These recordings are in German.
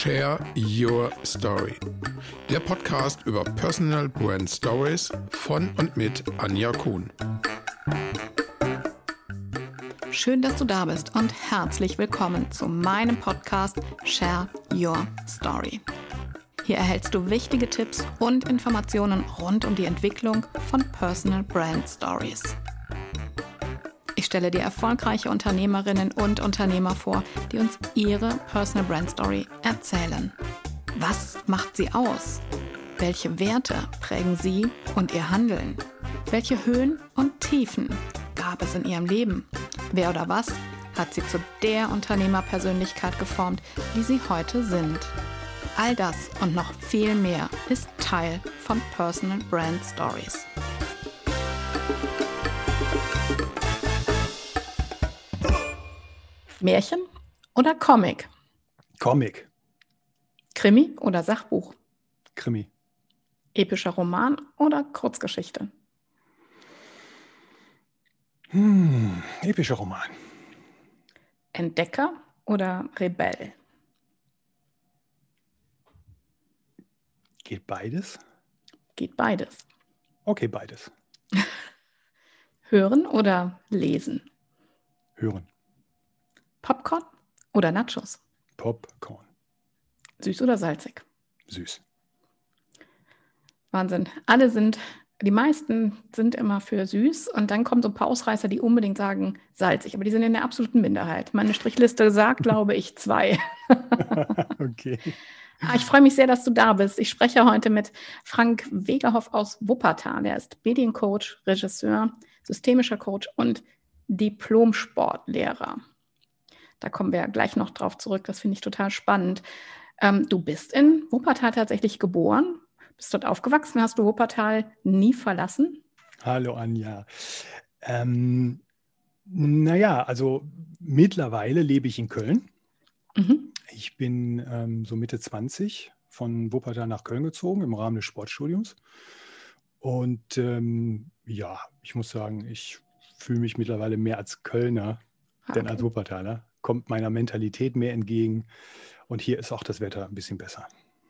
Share Your Story. Der Podcast über Personal Brand Stories von und mit Anja Kuhn. Schön, dass du da bist und herzlich willkommen zu meinem Podcast Share Your Story. Hier erhältst du wichtige Tipps und Informationen rund um die Entwicklung von Personal Brand Stories. Ich stelle dir erfolgreiche Unternehmerinnen und Unternehmer vor, die uns ihre Personal Brand Story erzählen. Was macht sie aus? Welche Werte prägen sie und ihr Handeln? Welche Höhen und Tiefen gab es in ihrem Leben? Wer oder was hat sie zu der Unternehmerpersönlichkeit geformt, die sie heute sind? All das und noch viel mehr ist Teil von Personal Brand Stories. Märchen oder Comic? Comic. Krimi oder Sachbuch? Krimi. Epischer Roman oder Kurzgeschichte? Epischer Roman. Entdecker oder Rebell? Geht beides? Geht beides. Okay, beides. Hören oder lesen? Hören. Popcorn oder Nachos? Popcorn. Süß oder salzig? Süß. Wahnsinn. Die meisten sind immer für süß und dann kommen so ein paar Ausreißer, die unbedingt sagen salzig, aber die sind in der absoluten Minderheit. Meine Strichliste sagt, glaube ich, 2. Okay. Ich freue mich sehr, dass du da bist. Ich spreche heute mit Frank Wegerhoff aus Wuppertal. Er ist Mediencoach, Regisseur, systemischer Coach und Diplom-Sportlehrer. Da kommen wir gleich noch drauf zurück. Das finde ich total spannend. Du bist in Wuppertal tatsächlich geboren, bist dort aufgewachsen. Hast du Wuppertal nie verlassen? Hallo Anja. Also mittlerweile lebe ich in Köln. Mhm. Ich bin so Mitte 20 von Wuppertal nach Köln gezogen im Rahmen des Sportstudiums. Und ich muss sagen, ich fühle mich mittlerweile mehr als Kölner denn als Wuppertaler. Kommt meiner Mentalität mehr entgegen. Und hier ist auch das Wetter ein bisschen besser.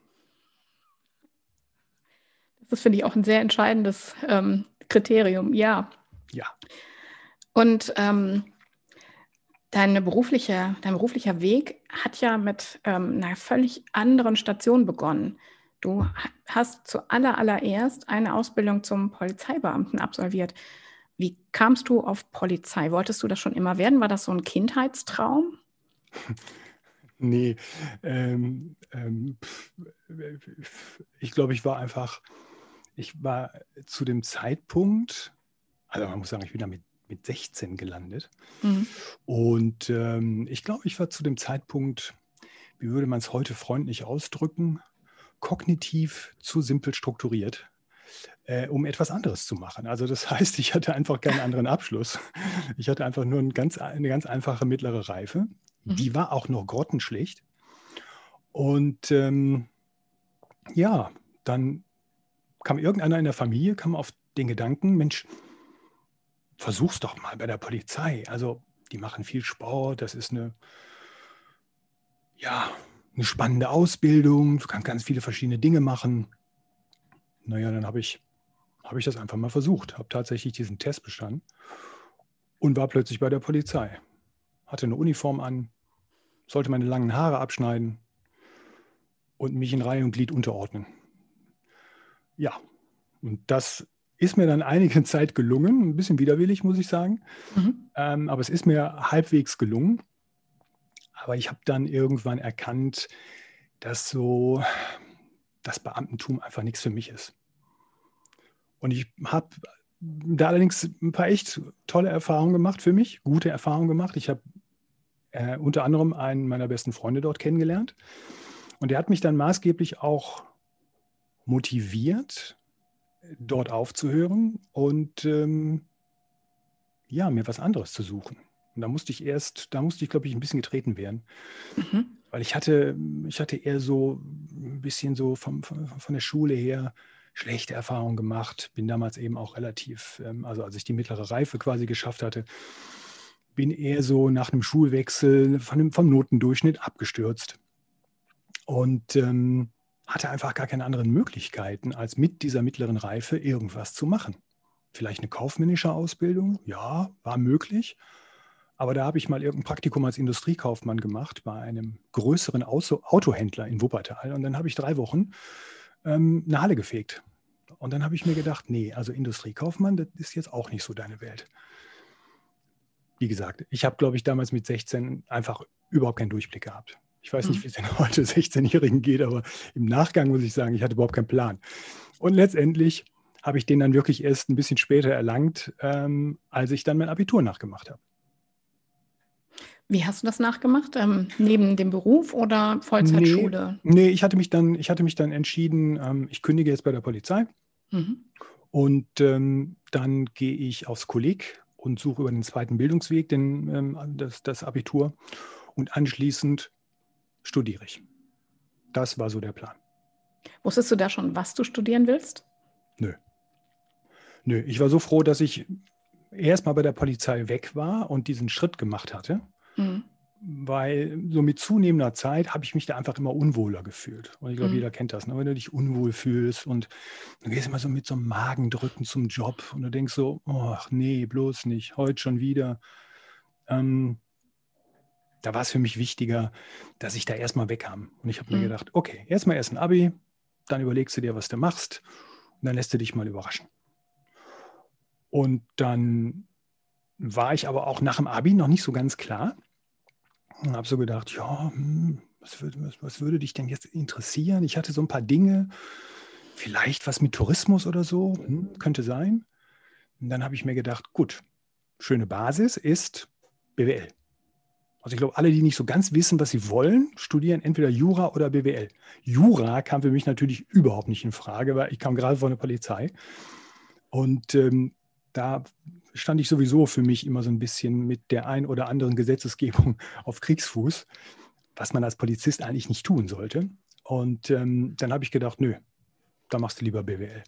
Das finde ich auch ein sehr entscheidendes Kriterium, ja. Ja. Und dein beruflicher Weg hat ja mit einer völlig anderen Station begonnen. Du hast zuallererst eine Ausbildung zum Polizeibeamten absolviert. Wie kamst du auf Polizei? Wolltest du das schon immer werden? War das so ein Kindheitstraum? Nee, ich glaube, ich war zu dem Zeitpunkt, also man muss sagen, ich bin da mit 16 gelandet. Mhm. Und ich glaube, ich war zu dem Zeitpunkt, wie würde man es heute freundlich ausdrücken, kognitiv zu simpel strukturiert, um etwas anderes zu machen. Also das heißt, ich hatte einfach keinen anderen Abschluss. Ich hatte einfach nur eine ganz einfache mittlere Reife. Die war auch noch grottenschlecht. Und dann kam irgendeiner in der Familie, kam auf den Gedanken, Mensch, versuch's doch mal bei der Polizei. Also die machen viel Sport, das ist eine spannende Ausbildung, du kannst ganz viele verschiedene Dinge machen. Naja, dann habe ich das einfach mal versucht, habe tatsächlich diesen Test bestanden und war plötzlich bei der Polizei. Hatte eine Uniform an, sollte meine langen Haare abschneiden und mich in Reihe und Glied unterordnen. Ja, und das ist mir dann einige Zeit gelungen, ein bisschen widerwillig, muss ich sagen. Aber es ist mir halbwegs gelungen. Aber ich habe dann irgendwann erkannt, dass so das Beamtentum einfach nichts für mich ist. Und ich habe da allerdings ein paar echt tolle Erfahrungen gemacht für mich, gute Erfahrungen gemacht. Ich habe unter anderem einen meiner besten Freunde dort kennengelernt. Und der hat mich dann maßgeblich auch motiviert, dort aufzuhören und mir was anderes zu suchen. Und da musste ich, glaube ich, ein bisschen getreten werden. Weil ich hatte eher so ein bisschen so von der Schule her schlechte Erfahrungen gemacht. Bin damals eben auch relativ, also als ich die mittlere Reife quasi geschafft hatte, bin eher so nach einem Schulwechsel vom Notendurchschnitt abgestürzt. und hatte einfach gar keine anderen Möglichkeiten, als mit dieser mittleren Reife irgendwas zu machen. Vielleicht eine kaufmännische Ausbildung, ja, war möglich. Aber da habe ich mal irgendein Praktikum als Industriekaufmann gemacht bei einem größeren Autohändler in Wuppertal. Und dann habe ich 3 Wochen eine Halle gefegt. Und dann habe ich mir gedacht, nee, also Industriekaufmann, das ist jetzt auch nicht so deine Welt. Wie gesagt, ich habe, glaube ich, damals mit 16 einfach überhaupt keinen Durchblick gehabt. Ich weiß nicht, wie es denn heute 16-Jährigen geht, aber im Nachgang muss ich sagen, ich hatte überhaupt keinen Plan. Und letztendlich habe ich den dann wirklich erst ein bisschen später erlangt, als ich dann mein Abitur nachgemacht habe. Wie hast du das nachgemacht? Neben dem Beruf oder Vollzeitschule? Nee, ich hatte mich dann entschieden, ich kündige jetzt bei der Polizei und dann gehe ich aufs Kolleg und suche über den zweiten Bildungsweg das Abitur und anschließend studiere ich. Das war so der Plan. Wusstest du da schon, was du studieren willst? Nö, ich war so froh, dass ich erst mal bei der Polizei weg war und diesen Schritt gemacht hatte. Weil so mit zunehmender Zeit habe ich mich da einfach immer unwohler gefühlt. Und ich glaube, jeder kennt das, ne? Wenn du dich unwohl fühlst und du gehst immer so mit so einem Magendrücken zum Job und du denkst so, ach nee, bloß nicht, heute schon wieder. Da war es für mich wichtiger, dass ich da erstmal wegkam. Und ich habe mir gedacht, okay, erst ein Abi, dann überlegst du dir, was du machst und dann lässt du dich mal überraschen. Und dann war ich aber auch nach dem Abi noch nicht so ganz klar. Und habe so gedacht, ja, was würde dich denn jetzt interessieren? Ich hatte so ein paar Dinge, vielleicht was mit Tourismus oder so, könnte sein. Und dann habe ich mir gedacht, gut, schöne Basis ist BWL. Also ich glaube, alle, die nicht so ganz wissen, was sie wollen, studieren entweder Jura oder BWL. Jura kam für mich natürlich überhaupt nicht in Frage, weil ich kam gerade von der Polizei. Und da stand ich sowieso für mich immer so ein bisschen mit der ein oder anderen Gesetzesgebung auf Kriegsfuß, was man als Polizist eigentlich nicht tun sollte. Und dann habe ich gedacht, nö, da machst du lieber BWL.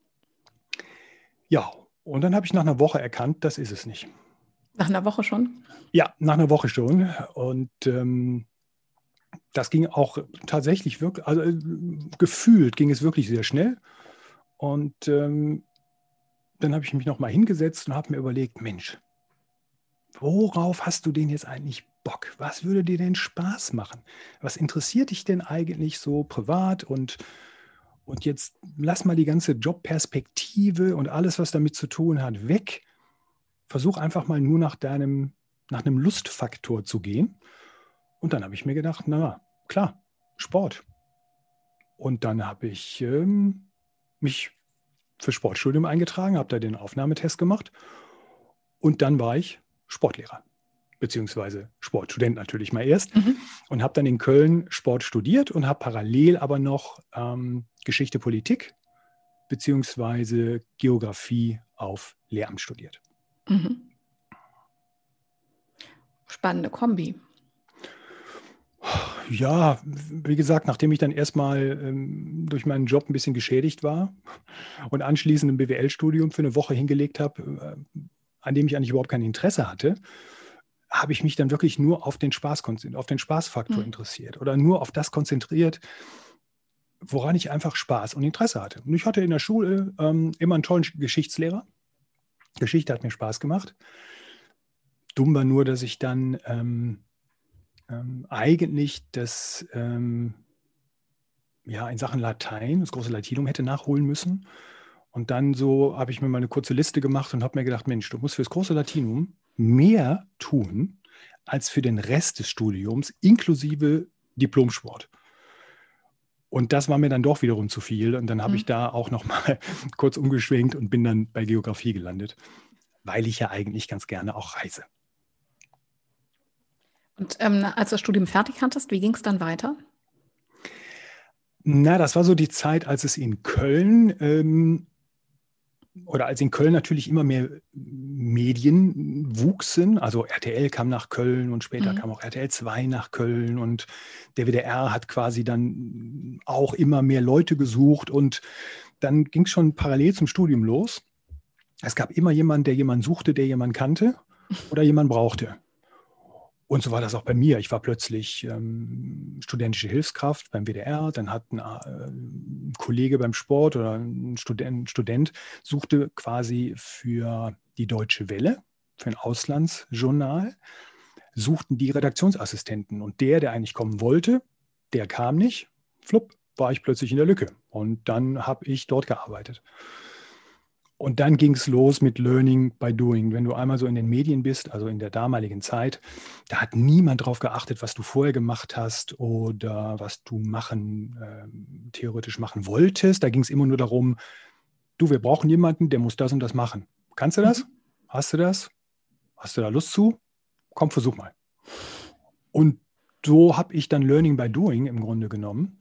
Ja, und dann habe ich nach einer Woche erkannt, das ist es nicht. Nach einer Woche schon? Ja, nach einer Woche schon. Und das ging auch tatsächlich wirklich, also gefühlt ging es wirklich sehr schnell. Und dann habe ich mich nochmal hingesetzt und habe mir überlegt, Mensch, worauf hast du denn jetzt eigentlich Bock? Was würde dir denn Spaß machen? Was interessiert dich denn eigentlich so privat? Und jetzt lass mal die ganze Jobperspektive und alles, was damit zu tun hat, weg. Versuch einfach mal nur nach einem Lustfaktor zu gehen. Und dann habe ich mir gedacht, na klar, Sport. Und dann habe ich mich für Sportstudium eingetragen, habe da den Aufnahmetest gemacht und dann war ich Sportlehrer, beziehungsweise Sportstudent natürlich mal erst und habe dann in Köln Sport studiert und habe parallel aber noch Geschichte, Politik beziehungsweise Geografie auf Lehramt studiert. Spannende Kombi. Ja, wie gesagt, nachdem ich dann erstmal durch meinen Job ein bisschen geschädigt war und anschließend ein BWL-Studium für eine Woche hingelegt habe, an dem ich eigentlich überhaupt kein Interesse hatte, habe ich mich dann wirklich nur auf den Spaßfaktor interessiert oder nur auf das konzentriert, woran ich einfach Spaß und Interesse hatte. Und ich hatte in der Schule immer einen tollen Geschichtslehrer. Geschichte hat mir Spaß gemacht. Dumm war nur, dass ich dann eigentlich das in Sachen Latein, das große Latinum hätte nachholen müssen. Und dann so habe ich mir mal eine kurze Liste gemacht und habe mir gedacht, Mensch, du musst für das große Latinum mehr tun als für den Rest des Studiums, inklusive Diplomsport. Und das war mir dann doch wiederum zu viel. Und dann habe ich da auch noch mal kurz umgeschwenkt und bin dann bei Geografie gelandet, weil ich ja eigentlich ganz gerne auch reise. Und als du das Studium fertig hattest, wie ging es dann weiter? Na, das war so die Zeit, als es in Köln als in Köln natürlich immer mehr Medien wuchsen. Also RTL kam nach Köln und später kam auch RTL 2 nach Köln und der WDR hat quasi dann auch immer mehr Leute gesucht und dann ging es schon parallel zum Studium los. Es gab immer jemanden, der jemanden suchte, der jemanden kannte oder jemanden brauchte. Und so war das auch bei mir. Ich war plötzlich studentische Hilfskraft beim WDR. Dann hat ein Kollege beim Sport oder ein Student suchte quasi für die Deutsche Welle, für ein Auslandsjournal, suchten die Redaktionsassistenten. Und der eigentlich kommen wollte, der kam nicht. Flupp, war ich plötzlich in der Lücke. Und dann habe ich dort gearbeitet. Und dann ging es los mit Learning by Doing. Wenn du einmal so in den Medien bist, also in der damaligen Zeit, da hat niemand darauf geachtet, was du vorher gemacht hast oder was du theoretisch machen wolltest. Da ging es immer nur darum, du, wir brauchen jemanden, der muss das und das machen. Kannst du das? Hast du das? Hast du da Lust zu? Komm, versuch mal. Und so habe ich dann Learning by Doing im Grunde genommen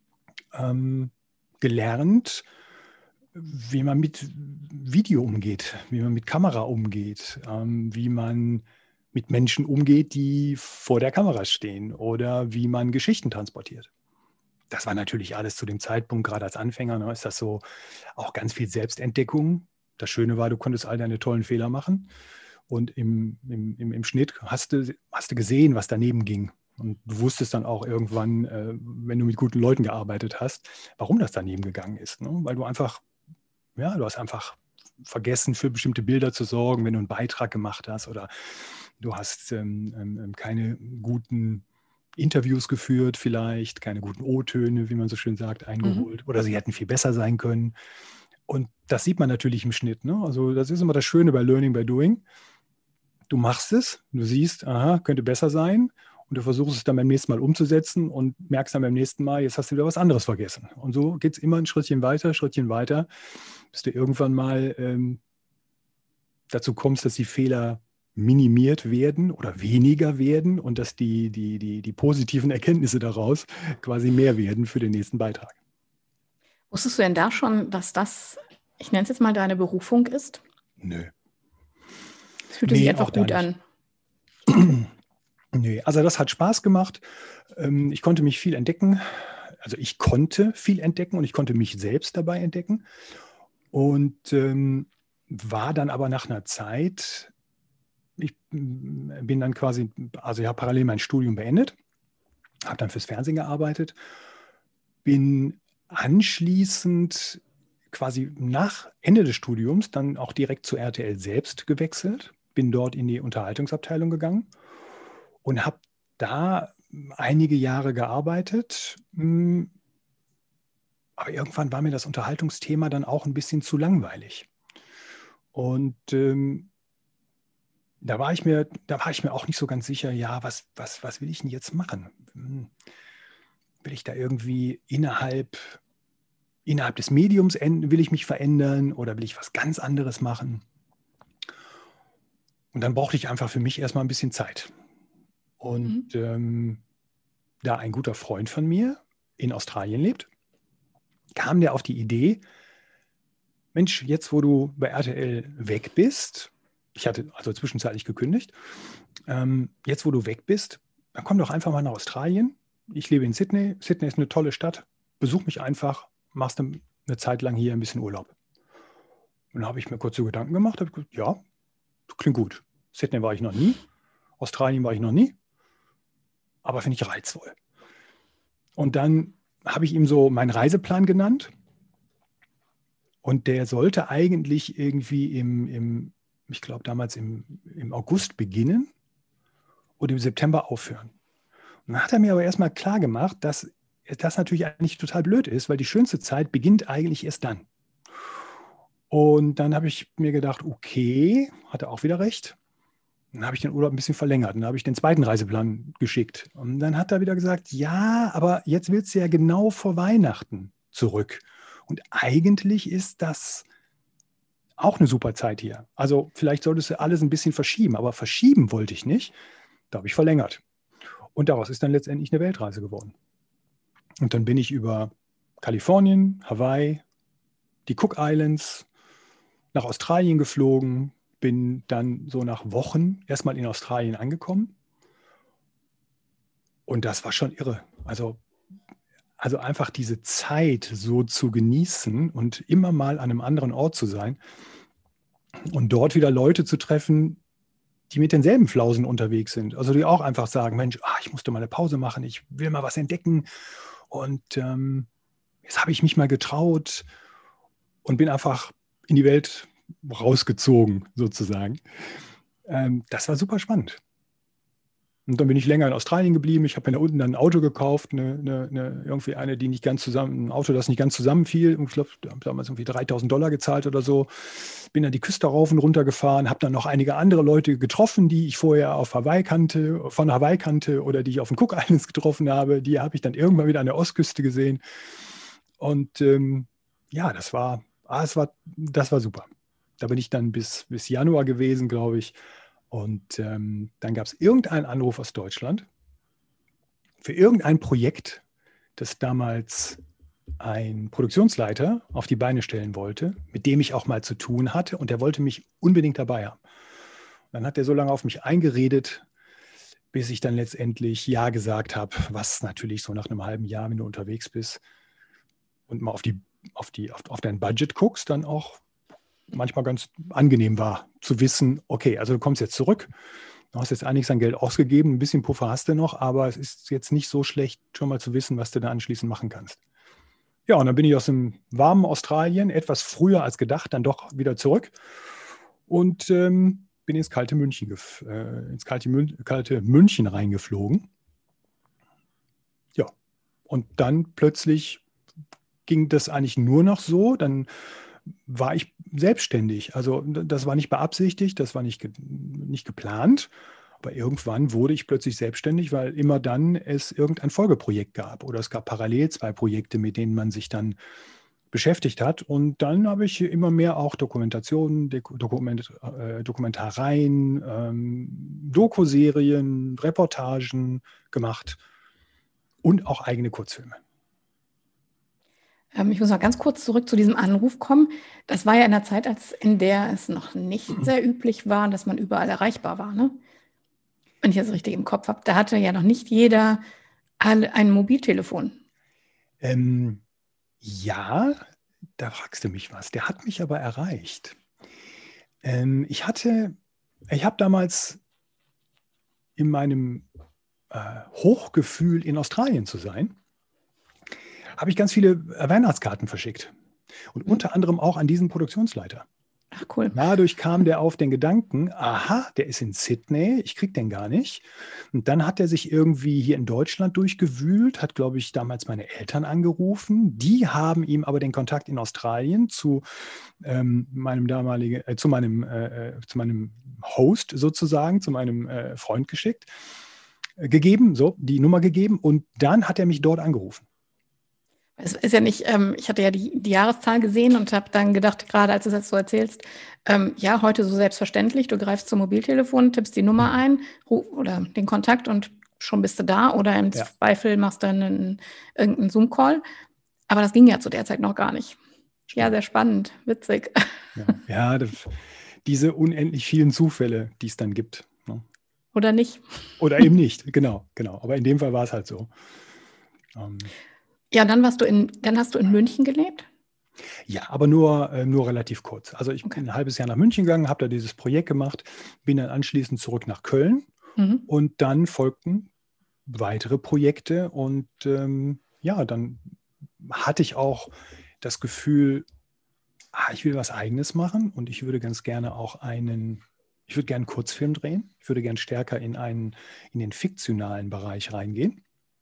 gelernt, wie man mit Video umgeht, wie man mit Kamera umgeht, wie man mit Menschen umgeht, die vor der Kamera stehen oder wie man Geschichten transportiert. Das war natürlich alles zu dem Zeitpunkt, gerade als Anfänger, ist das so auch ganz viel Selbstentdeckung. Das Schöne war, du konntest all deine tollen Fehler machen und im Schnitt hast du gesehen, was daneben ging. Und du wusstest dann auch irgendwann, wenn du mit guten Leuten gearbeitet hast, warum das daneben gegangen ist. Ne? Weil du hast einfach vergessen, für bestimmte Bilder zu sorgen, wenn du einen Beitrag gemacht hast oder du hast keine guten Interviews geführt vielleicht, keine guten O-Töne, wie man so schön sagt, eingeholt oder sie hätten viel besser sein können. Und das sieht man natürlich im Schnitt. Ne? Also das ist immer das Schöne bei Learning by Doing. Du machst es, du siehst, aha, könnte besser sein. Und du versuchst es dann beim nächsten Mal umzusetzen und merkst dann beim nächsten Mal, jetzt hast du wieder was anderes vergessen. Und so geht es immer ein Schrittchen weiter, bis du irgendwann mal dazu kommst, dass die Fehler minimiert werden oder weniger werden und dass die positiven Erkenntnisse daraus quasi mehr werden für den nächsten Beitrag. Wusstest du denn da schon, dass das, ich nenne es jetzt mal, deine Berufung ist? Nö. Es fühlte sich einfach gut an. Nee, also das hat Spaß gemacht. Ich konnte mich viel entdecken. Also ich konnte viel entdecken und ich konnte mich selbst dabei entdecken. Und war dann aber nach einer Zeit, ich bin dann quasi, also ich habe parallel mein Studium beendet, habe dann fürs Fernsehen gearbeitet, bin anschließend quasi nach Ende des Studiums dann auch direkt zu RTL selbst gewechselt, bin dort in die Unterhaltungsabteilung gegangen und habe da einige Jahre gearbeitet. Aber irgendwann war mir das Unterhaltungsthema dann auch ein bisschen zu langweilig. Und da war ich mir auch nicht so ganz sicher, ja, was will ich denn jetzt machen? Will ich da irgendwie innerhalb des Mediums will ich mich verändern oder will ich was ganz anderes machen? Und dann brauchte ich einfach für mich erstmal ein bisschen Zeit. Und da ein guter Freund von mir in Australien lebt, kam der auf die Idee, Mensch, jetzt wo du bei RTL weg bist, ich hatte also zwischenzeitlich gekündigt, jetzt wo du weg bist, dann komm doch einfach mal nach Australien. Ich lebe in Sydney. Sydney ist eine tolle Stadt. Besuch mich einfach, machst du eine Zeit lang hier ein bisschen Urlaub. Und dann habe ich mir kurz so Gedanken gemacht, habe gesagt, ja, klingt gut. Sydney war ich noch nie, Australien war ich noch nie, aber finde ich reizvoll. Und dann habe ich ihm so meinen Reiseplan genannt und der sollte eigentlich irgendwie ich glaube damals im August beginnen und im September aufhören. Und dann hat er mir aber erstmal klar gemacht, dass das natürlich eigentlich total blöd ist, weil die schönste Zeit beginnt eigentlich erst dann. Und dann habe ich mir gedacht, okay, hat er auch wieder recht. Dann habe ich den Urlaub ein bisschen verlängert. Dann habe ich den zweiten Reiseplan geschickt. Und dann hat er wieder gesagt, ja, aber jetzt willst du ja genau vor Weihnachten zurück. Und eigentlich ist das auch eine super Zeit hier. Also vielleicht solltest du alles ein bisschen verschieben. Aber verschieben wollte ich nicht. Da habe ich verlängert. Und daraus ist dann letztendlich eine Weltreise geworden. Und dann bin ich über Kalifornien, Hawaii, die Cook Islands, nach Australien geflogen, bin dann so nach Wochen erstmal in Australien angekommen. Und das war schon irre. Also einfach diese Zeit so zu genießen und immer mal an einem anderen Ort zu sein und dort wieder Leute zu treffen, die mit denselben Flausen unterwegs sind. Also die auch einfach sagen, Mensch, ich musste mal eine Pause machen, ich will mal was entdecken. Und jetzt habe ich mich mal getraut und bin einfach in die Welt rausgezogen, sozusagen. Das war super spannend. Und dann bin ich länger in Australien geblieben. Ich habe mir da unten dann ein Auto gekauft, irgendwie die nicht ganz zusammen, ein Auto, das nicht ganz zusammenfiel. Ich glaube, da habe damals irgendwie $3.000 gezahlt oder so. Bin dann die Küste rauf und runter gefahren, habe dann noch einige andere Leute getroffen, die ich vorher von Hawaii kannte oder die ich auf den Cook Islands getroffen habe. Die habe ich dann irgendwann wieder an der Ostküste gesehen. Und das war super. Da bin ich dann bis Januar gewesen, glaube ich. Und dann gab es irgendeinen Anruf aus Deutschland für irgendein Projekt, das damals ein Produktionsleiter auf die Beine stellen wollte, mit dem ich auch mal zu tun hatte. Und der wollte mich unbedingt dabei haben. Und dann hat er so lange auf mich eingeredet, bis ich dann letztendlich Ja gesagt habe, was natürlich so nach einem halben Jahr, wenn du unterwegs bist und mal auf dein Budget guckst, dann auch manchmal ganz angenehm war, zu wissen, okay, also du kommst jetzt zurück, du hast jetzt einiges an Geld ausgegeben, ein bisschen Puffer hast du noch, aber es ist jetzt nicht so schlecht, schon mal zu wissen, was du da anschließend machen kannst. Ja, und dann bin ich aus dem warmen Australien, etwas früher als gedacht, dann doch wieder zurück und bin ins kalte München reingeflogen. Ja, und dann plötzlich ging das eigentlich nur noch so, dann war ich selbstständig. Also das war nicht beabsichtigt, das war nicht geplant. Aber irgendwann wurde ich plötzlich selbstständig, weil immer dann es irgendein Folgeprojekt gab. Oder es gab parallel 2 Projekte, mit denen man sich dann beschäftigt hat. Und dann habe ich immer mehr auch Dokumentationen, Dokumentareien, Dokuserien, Reportagen gemacht und auch eigene Kurzfilme. Ich muss mal ganz kurz zurück zu diesem Anruf kommen. Das war ja in der Zeit, in der es noch nicht sehr üblich war, dass man überall erreichbar war, ne? Wenn ich das richtig im Kopf habe. Da hatte ja noch nicht jeder ein Mobiltelefon. Ja, da fragst du mich was. Der hat mich aber erreicht. Ich habe damals in meinem Hochgefühl, in Australien zu sein, habe ich ganz viele Weihnachtskarten verschickt. Und unter anderem auch an diesen Produktionsleiter. Ach, cool. Dadurch kam der auf den Gedanken, aha, der ist in Sydney, ich kriege den gar nicht. Und dann hat er sich irgendwie hier in Deutschland durchgewühlt, hat, glaube ich, damals meine Eltern angerufen. Die haben ihm aber den Kontakt in Australien zu meinem Host sozusagen, zu meinem Freund gegeben, so die Nummer gegeben. Und dann hat er mich dort angerufen. Es ist ja nicht, ich hatte ja die Jahreszahl gesehen und habe dann gedacht, gerade als du es jetzt so erzählst, ja, heute so selbstverständlich, du greifst zum Mobiltelefon, tippst die Nummer ein oder den Kontakt und schon bist du da oder im Zweifel machst du dann irgendeinen Zoom-Call. Aber das ging ja zu der Zeit noch gar nicht. Ja, sehr spannend, witzig. Ja, diese unendlich vielen Zufälle, die es dann gibt. Ne? Oder nicht. Oder eben nicht, genau. Aber in dem Fall war es halt so. Ja, dann hast du in München gelebt? Ja, aber nur relativ kurz. Also ich bin ein halbes Jahr nach München gegangen, habe da dieses Projekt gemacht, bin dann anschließend zurück nach Köln und dann folgten weitere Projekte und dann hatte ich auch das Gefühl, ich will was Eigenes machen und ich würde ganz gerne einen Kurzfilm drehen. Ich würde gerne stärker in den fiktionalen Bereich reingehen.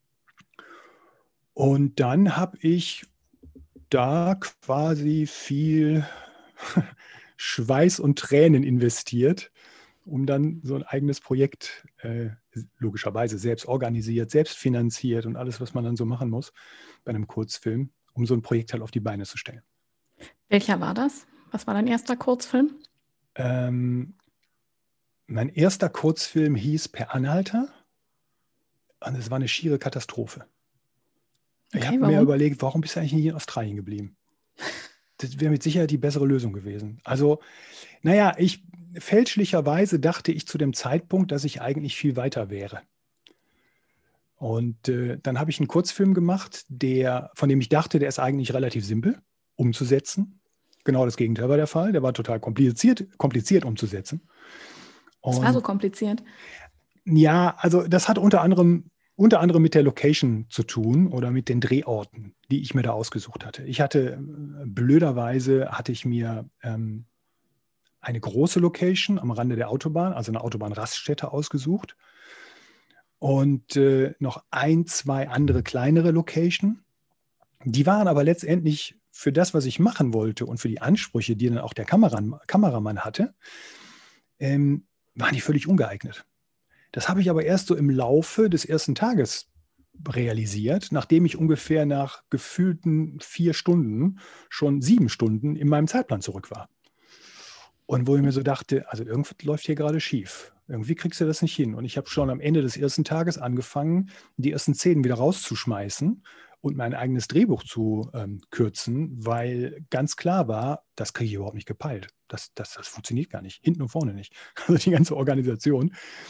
Und dann habe ich da quasi viel Schweiß und Tränen investiert, um dann so ein eigenes Projekt, logischerweise selbst organisiert, selbst finanziert und alles, was man dann so machen muss bei einem Kurzfilm, um so ein Projekt halt auf die Beine zu stellen. Welcher war das? Was war dein erster Kurzfilm? Mein erster Kurzfilm hieß Per Anhalter und es war eine schiere Katastrophe. Ich habe mir überlegt, warum bist du eigentlich nicht in Australien geblieben? Das wäre mit Sicherheit die bessere Lösung gewesen. Also, fälschlicherweise dachte ich zu dem Zeitpunkt, dass ich eigentlich viel weiter wäre. Und dann habe ich einen Kurzfilm gemacht, von dem ich dachte, der ist eigentlich relativ simpel umzusetzen. Genau das Gegenteil war der Fall. Der war total kompliziert umzusetzen. Das war so kompliziert. Ja, also das hat unter anderem mit der Location zu tun oder mit den Drehorten, die ich mir da ausgesucht hatte. Blöderweise hatte ich mir eine große Location am Rande der Autobahn, also eine Autobahnraststätte ausgesucht und noch 2 andere kleinere Location. Die waren aber letztendlich für das, was ich machen wollte und für die Ansprüche, die dann auch der Kameramann hatte, waren die völlig ungeeignet. Das habe ich aber erst so im Laufe des ersten Tages realisiert, nachdem ich ungefähr nach gefühlten 4 Stunden schon 7 Stunden in meinem Zeitplan zurück war. Und wo ich mir so dachte, also irgendwas läuft hier gerade schief. Irgendwie kriegst du das nicht hin. Und ich habe schon am Ende des ersten Tages angefangen, die ersten Szenen wieder rauszuschmeißen und mein eigenes Drehbuch zu kürzen, weil ganz klar war, das kriege ich überhaupt nicht gepeilt. Das funktioniert gar nicht. Hinten und vorne nicht. Also die ganze Organisation.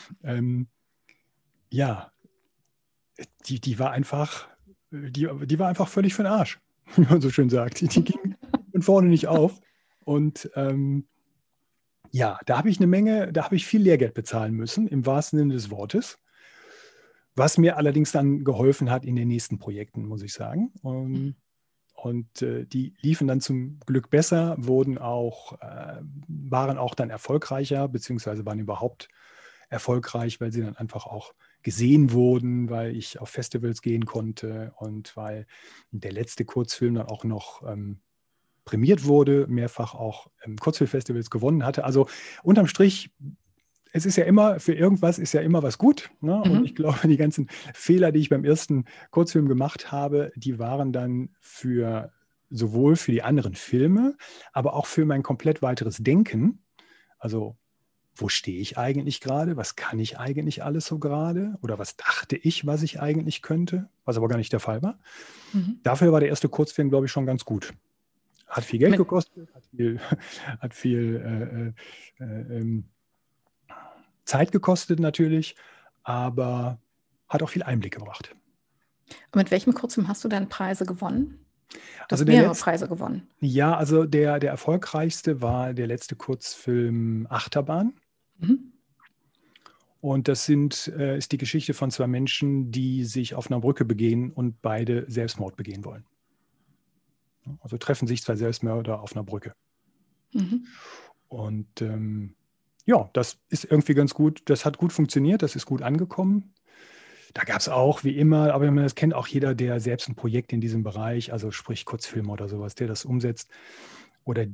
Ja, die war einfach, die war einfach völlig für den Arsch, wie man so schön sagt. Die ging von vorne nicht auf. Und ja, da habe ich viel Lehrgeld bezahlen müssen, im wahrsten Sinne des Wortes. Was mir allerdings dann geholfen hat in den nächsten Projekten, muss ich sagen. Und die liefen dann zum Glück besser, waren auch dann erfolgreicher, beziehungsweise waren überhaupt erfolgreich, weil sie dann einfach auch gesehen wurden, weil ich auf Festivals gehen konnte und weil der letzte Kurzfilm dann auch noch prämiert wurde, mehrfach auch Kurzfilmfestivals gewonnen hatte. Also unterm Strich, es ist ja immer, für irgendwas ist ja immer was gut. Ne? Und ich glaube, die ganzen Fehler, die ich beim ersten Kurzfilm gemacht habe, die waren dann sowohl für die anderen Filme, aber auch für mein komplett weiteres Denken. Also, wo stehe ich eigentlich gerade? Was kann ich eigentlich alles so gerade? Oder was dachte ich, was ich eigentlich könnte? Was aber gar nicht der Fall war. Dafür war der erste Kurzfilm, glaube ich, schon ganz gut. Hat viel Geld gekostet, hat viel Zeit gekostet natürlich, aber hat auch viel Einblick gebracht. Und mit welchem Kurzfilm hast du dann Preise gewonnen? Du Also hast mehrere Preise gewonnen. Ja, also der erfolgreichste war der letzte Kurzfilm Achterbahn. Und das ist die Geschichte von 2 Menschen, die sich auf einer Brücke begehen und beide Selbstmord begehen wollen. Also treffen sich 2 Selbstmörder auf einer Brücke. Und ja, das ist irgendwie ganz gut. Das hat gut funktioniert, das ist gut angekommen. Da gab es auch, wie immer, aber das kennt auch jeder, der selbst ein Projekt in diesem Bereich, also sprich Kurzfilme oder sowas, der das umsetzt. Oder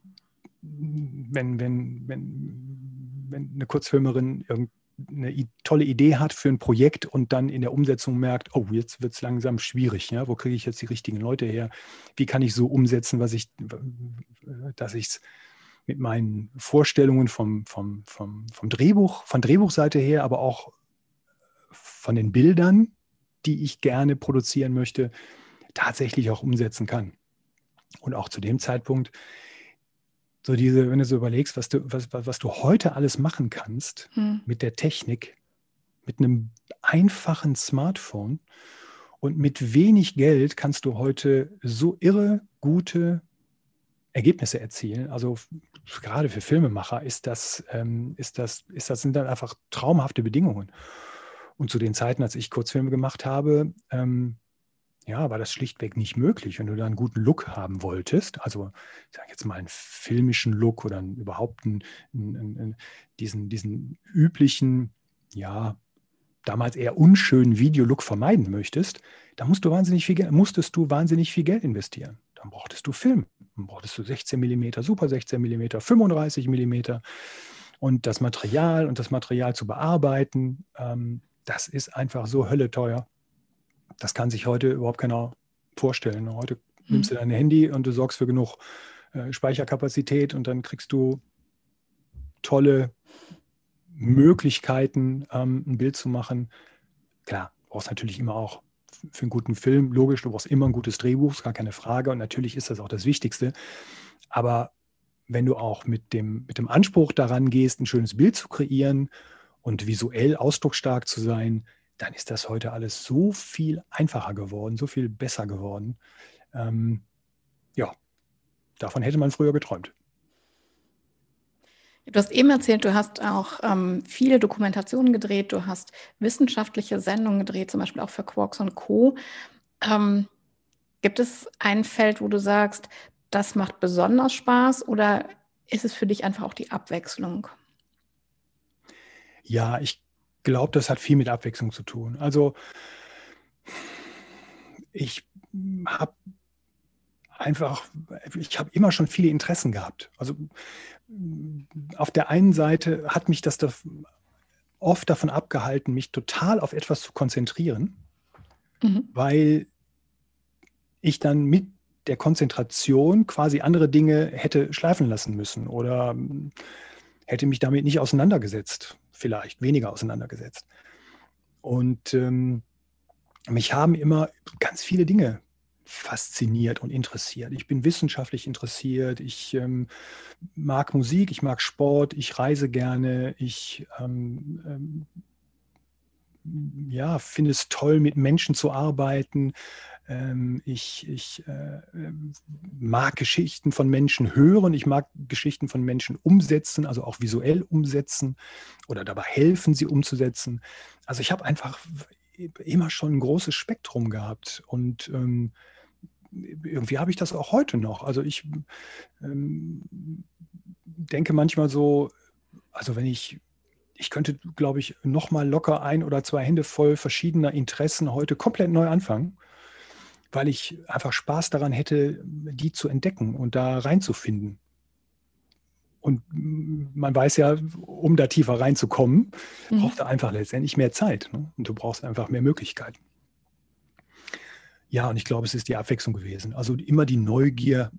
wenn eine Kurzfilmerin irgendeine tolle Idee hat für ein Projekt und dann in der Umsetzung merkt, oh, jetzt wird es langsam schwierig. Ja? Wo kriege ich jetzt die richtigen Leute her? Wie kann ich so umsetzen, dass ich es mit meinen Vorstellungen vom Drehbuch, von Drehbuchseite her, aber auch von den Bildern, die ich gerne produzieren möchte, tatsächlich auch umsetzen kann. Und auch zu dem Zeitpunkt, wenn du so überlegst, was du heute alles machen kannst mit der Technik, mit einem einfachen Smartphone und mit wenig Geld kannst du heute so irre gute Ergebnisse erzielen. Also gerade für Filmemacher sind dann einfach traumhafte Bedingungen. Und zu den Zeiten, als ich Kurzfilme gemacht habe, war das schlichtweg nicht möglich. Wenn du da einen guten Look haben wolltest, also ich sage jetzt mal einen filmischen Look oder überhaupt diesen üblichen, damals eher unschönen Videolook vermeiden möchtest, dann musstest du wahnsinnig viel Geld investieren. Dann brauchtest du Film. Dann brauchtest du 16 mm, Super 16 mm, 35 mm und das Material zu bearbeiten, das ist einfach so hölleteuer. Das kann sich heute überhaupt keiner vorstellen. Heute nimmst du dein Handy und du sorgst für genug Speicherkapazität und dann kriegst du tolle Möglichkeiten, ein Bild zu machen. Klar, du brauchst natürlich immer auch für einen guten Film, logisch, du brauchst immer ein gutes Drehbuch, ist gar keine Frage. Und natürlich ist das auch das Wichtigste. Aber wenn du auch mit dem Anspruch daran gehst, ein schönes Bild zu kreieren und visuell ausdrucksstark zu sein, dann ist das heute alles so viel einfacher geworden, so viel besser geworden. Davon hätte man früher geträumt. Du hast eben erzählt, du hast auch viele Dokumentationen gedreht, du hast wissenschaftliche Sendungen gedreht, zum Beispiel auch für Quarks und Co. Ähm, Gibt es ein Feld, wo du sagst, das macht besonders Spaß, oder ist es für dich einfach auch die Abwechslung? Ja, ich glaube, das hat viel mit Abwechslung zu tun. Also ich habe ich habe immer schon viele Interessen gehabt. Also auf der einen Seite hat mich das oft davon abgehalten, mich total auf etwas zu konzentrieren, Mhm. weil ich dann mit der Konzentration quasi andere Dinge hätte schleifen lassen müssen oder hätte mich damit nicht auseinandergesetzt, vielleicht weniger auseinandergesetzt. Und mich haben immer ganz viele Dinge fasziniert und interessiert. Ich bin wissenschaftlich interessiert, ich mag Musik, ich mag Sport, ich reise gerne, ich ja, finde es toll, mit Menschen zu arbeiten. Ich mag Geschichten von Menschen hören, ich mag Geschichten von Menschen umsetzen, also auch visuell umsetzen oder dabei helfen, sie umzusetzen. Also ich habe einfach immer schon ein großes Spektrum gehabt und irgendwie habe ich das auch heute noch. Also ich denke manchmal so, also wenn ich könnte, glaube ich, noch mal locker 1 oder 2 Hände voll verschiedener Interessen heute komplett neu anfangen, weil ich einfach Spaß daran hätte, die zu entdecken und da reinzufinden. Und man weiß ja, um da tiefer reinzukommen, brauchst du Mhm. einfach letztendlich mehr Zeit, ne? Und du brauchst einfach mehr Möglichkeiten. Ja, und ich glaube, es ist die Abwechslung gewesen. Also immer die Neugier.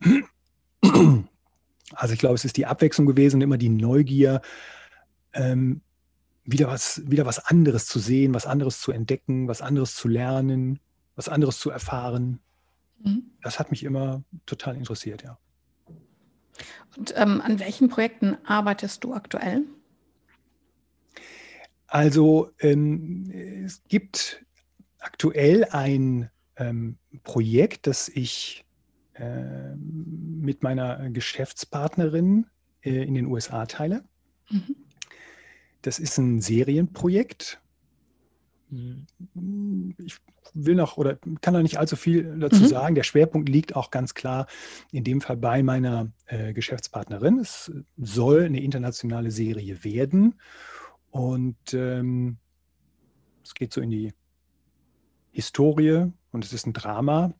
Also ich glaube, es ist die Abwechslung gewesen, immer die Neugier, ähm, wieder was anderes zu sehen, was anderes zu entdecken, was anderes zu lernen, was anderes zu erfahren. Mhm. Das hat mich immer total interessiert, ja. Und an welchen Projekten arbeitest du aktuell? Also es gibt aktuell ein Projekt, das ich mit meiner Geschäftspartnerin in den USA teile. Mhm. Das ist ein Serienprojekt. Ich will noch oder kann noch nicht allzu viel dazu Mhm. sagen. Der Schwerpunkt liegt auch ganz klar in dem Fall bei meiner Geschäftspartnerin. Es soll eine internationale Serie werden und es geht so in die Historie und es ist ein Drama.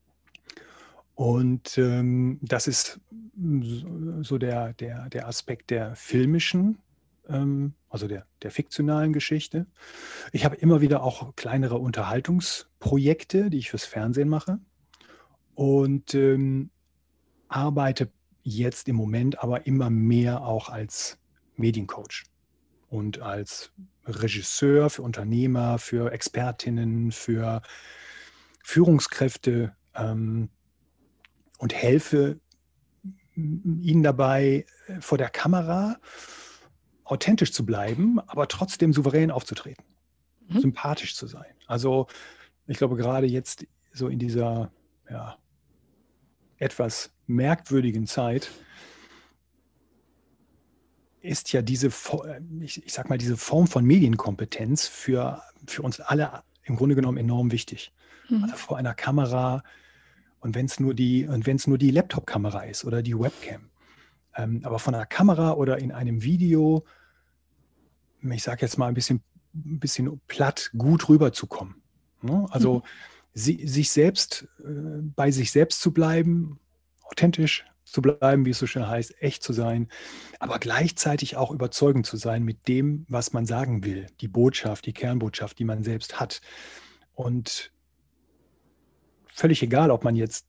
Und das ist so der Aspekt der filmischen, also der fiktionalen Geschichte. Ich habe immer wieder auch kleinere Unterhaltungsprojekte, die ich fürs Fernsehen mache und arbeite jetzt im Moment aber immer mehr auch als Mediencoach und als Regisseur für Unternehmer, für Expertinnen, für Führungskräfte und helfe ihnen dabei, vor der Kamera authentisch zu bleiben, aber trotzdem souverän aufzutreten, Mhm. sympathisch zu sein. Also ich glaube, gerade jetzt so in dieser ja, etwas merkwürdigen Zeit ist ja ich sag mal, diese Form von Medienkompetenz für uns alle im Grunde genommen enorm wichtig. Mhm. Also vor einer Kamera und wenn es nur die Laptop-Kamera ist oder die Webcam. Aber von einer Kamera oder in einem Video, ich sage jetzt mal ein bisschen platt, gut rüberzukommen. Ne? Also Mhm. sich selbst, bei sich selbst zu bleiben, authentisch zu bleiben, wie es so schön heißt, echt zu sein, aber gleichzeitig auch überzeugend zu sein mit dem, was man sagen will, die Botschaft, die Kernbotschaft, die man selbst hat. Und völlig egal, ob man jetzt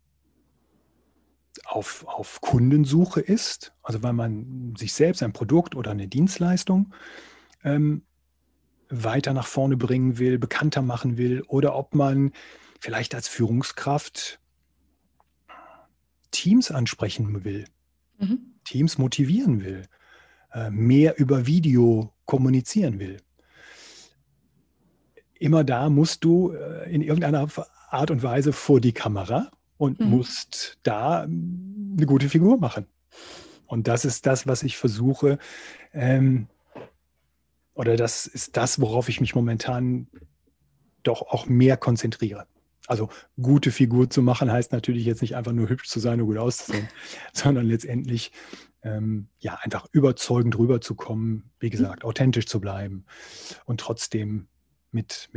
auf Kundensuche ist, also weil man sich selbst ein Produkt oder eine Dienstleistung ähm, weiter nach vorne bringen will, bekannter machen will, oder ob man vielleicht als Führungskraft Teams ansprechen will, Mhm. Teams motivieren will, mehr über Video kommunizieren will. Immer da musst du in irgendeiner Art und Weise vor die Kamera und Mhm. musst da eine gute Figur machen. Und das ist das, was ich versuche, oder das ist das, worauf ich mich momentan doch auch mehr konzentriere. Also gute Figur zu machen, heißt natürlich jetzt nicht einfach nur hübsch zu sein und gut auszusehen, sondern letztendlich einfach überzeugend rüberzukommen, wie gesagt, authentisch zu bleiben und trotzdem mit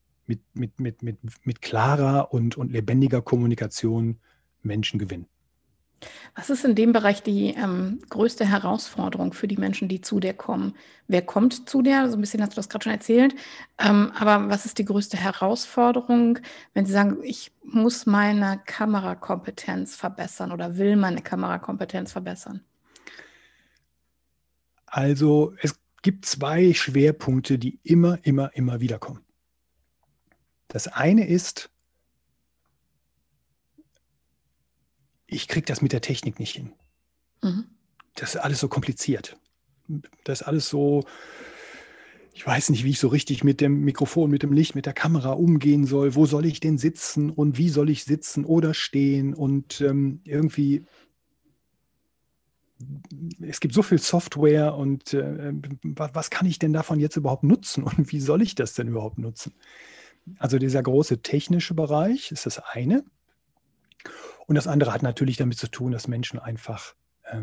klarer und lebendiger Kommunikation Menschen gewinnen. Was ist in dem Bereich die größte Herausforderung für die Menschen, die zu dir kommen? Wer kommt zu dir? So ein bisschen hast du das gerade schon erzählt. Aber was ist die größte Herausforderung, wenn sie sagen, ich muss meine Kamerakompetenz verbessern oder will meine Kamerakompetenz verbessern? Also es gibt 2 Schwerpunkte, die immer wieder kommen. Das eine ist, ich kriege das mit der Technik nicht hin. Mhm. Das ist alles so kompliziert. Das ist alles so, ich weiß nicht, wie ich so richtig mit dem Mikrofon, mit dem Licht, mit der Kamera umgehen soll. Wo soll ich denn sitzen und wie soll ich sitzen oder stehen? Und irgendwie, es gibt so viel Software und was kann ich denn davon jetzt überhaupt nutzen und wie soll ich das denn überhaupt nutzen? Also dieser große technische Bereich ist das eine. Und das andere hat natürlich damit zu tun, dass Menschen einfach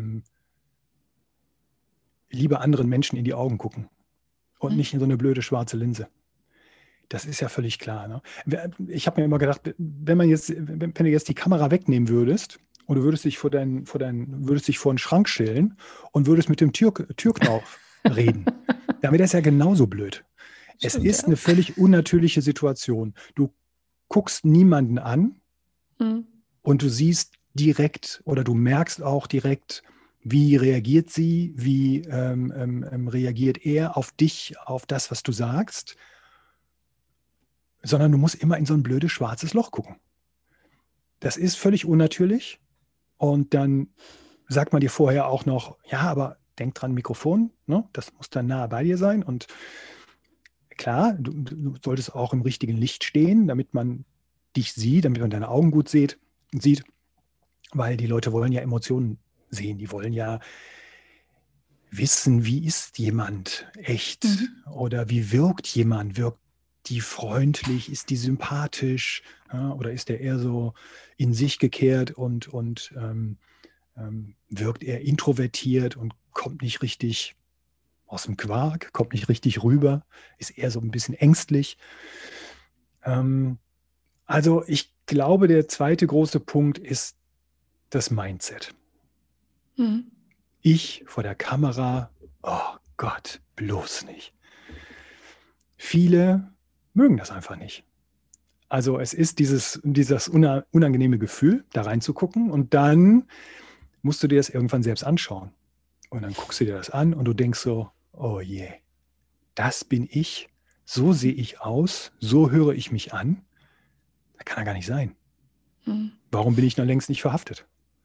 lieber anderen Menschen in die Augen gucken und nicht in so eine blöde schwarze Linse. Das ist ja völlig klar. Ne? Ich habe mir immer gedacht, wenn du jetzt die Kamera wegnehmen würdest und du würdest dich vor einen Schrank stellen und würdest mit dem Türknauf reden, dann wäre das ja genauso blöd. Es ist eine völlig unnatürliche Situation. Du guckst niemanden an und du siehst direkt oder du merkst auch direkt, wie reagiert sie, wie reagiert er auf dich, auf das, was du sagst, sondern du musst immer in so ein blödes schwarzes Loch gucken. Das ist völlig unnatürlich und dann sagt man dir vorher auch noch, ja, aber denk dran, Mikrofon, ne? Das muss dann nah bei dir sein und klar, du solltest auch im richtigen Licht stehen, damit man dich sieht, damit man deine Augen gut sieht, weil die Leute wollen ja Emotionen sehen, die wollen ja wissen, wie ist jemand echt oder wie wirkt jemand, wirkt die freundlich, ist die sympathisch, ja, oder ist der eher so in sich gekehrt und wirkt er introvertiert und kommt nicht richtig aus dem Quark, kommt nicht richtig rüber, ist eher so ein bisschen ängstlich. Also ich glaube, der zweite große Punkt ist das Mindset. Ich vor der Kamera, oh Gott, bloß nicht. Viele mögen das einfach nicht. Also es ist dieses unangenehme Gefühl, da reinzugucken und dann musst du dir das irgendwann selbst anschauen. Und dann guckst du dir das an und du denkst so, oh je, das bin ich, so sehe ich aus, so höre ich mich an. Das kann ja gar nicht sein. Warum bin ich noch längst nicht verhaftet?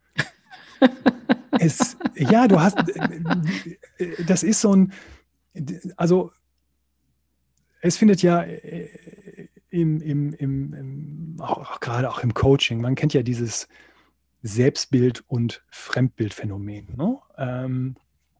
Das ist so ein, also es findet ja auch gerade auch im Coaching, man kennt ja dieses Selbstbild- und Fremdbildphänomen. Ne?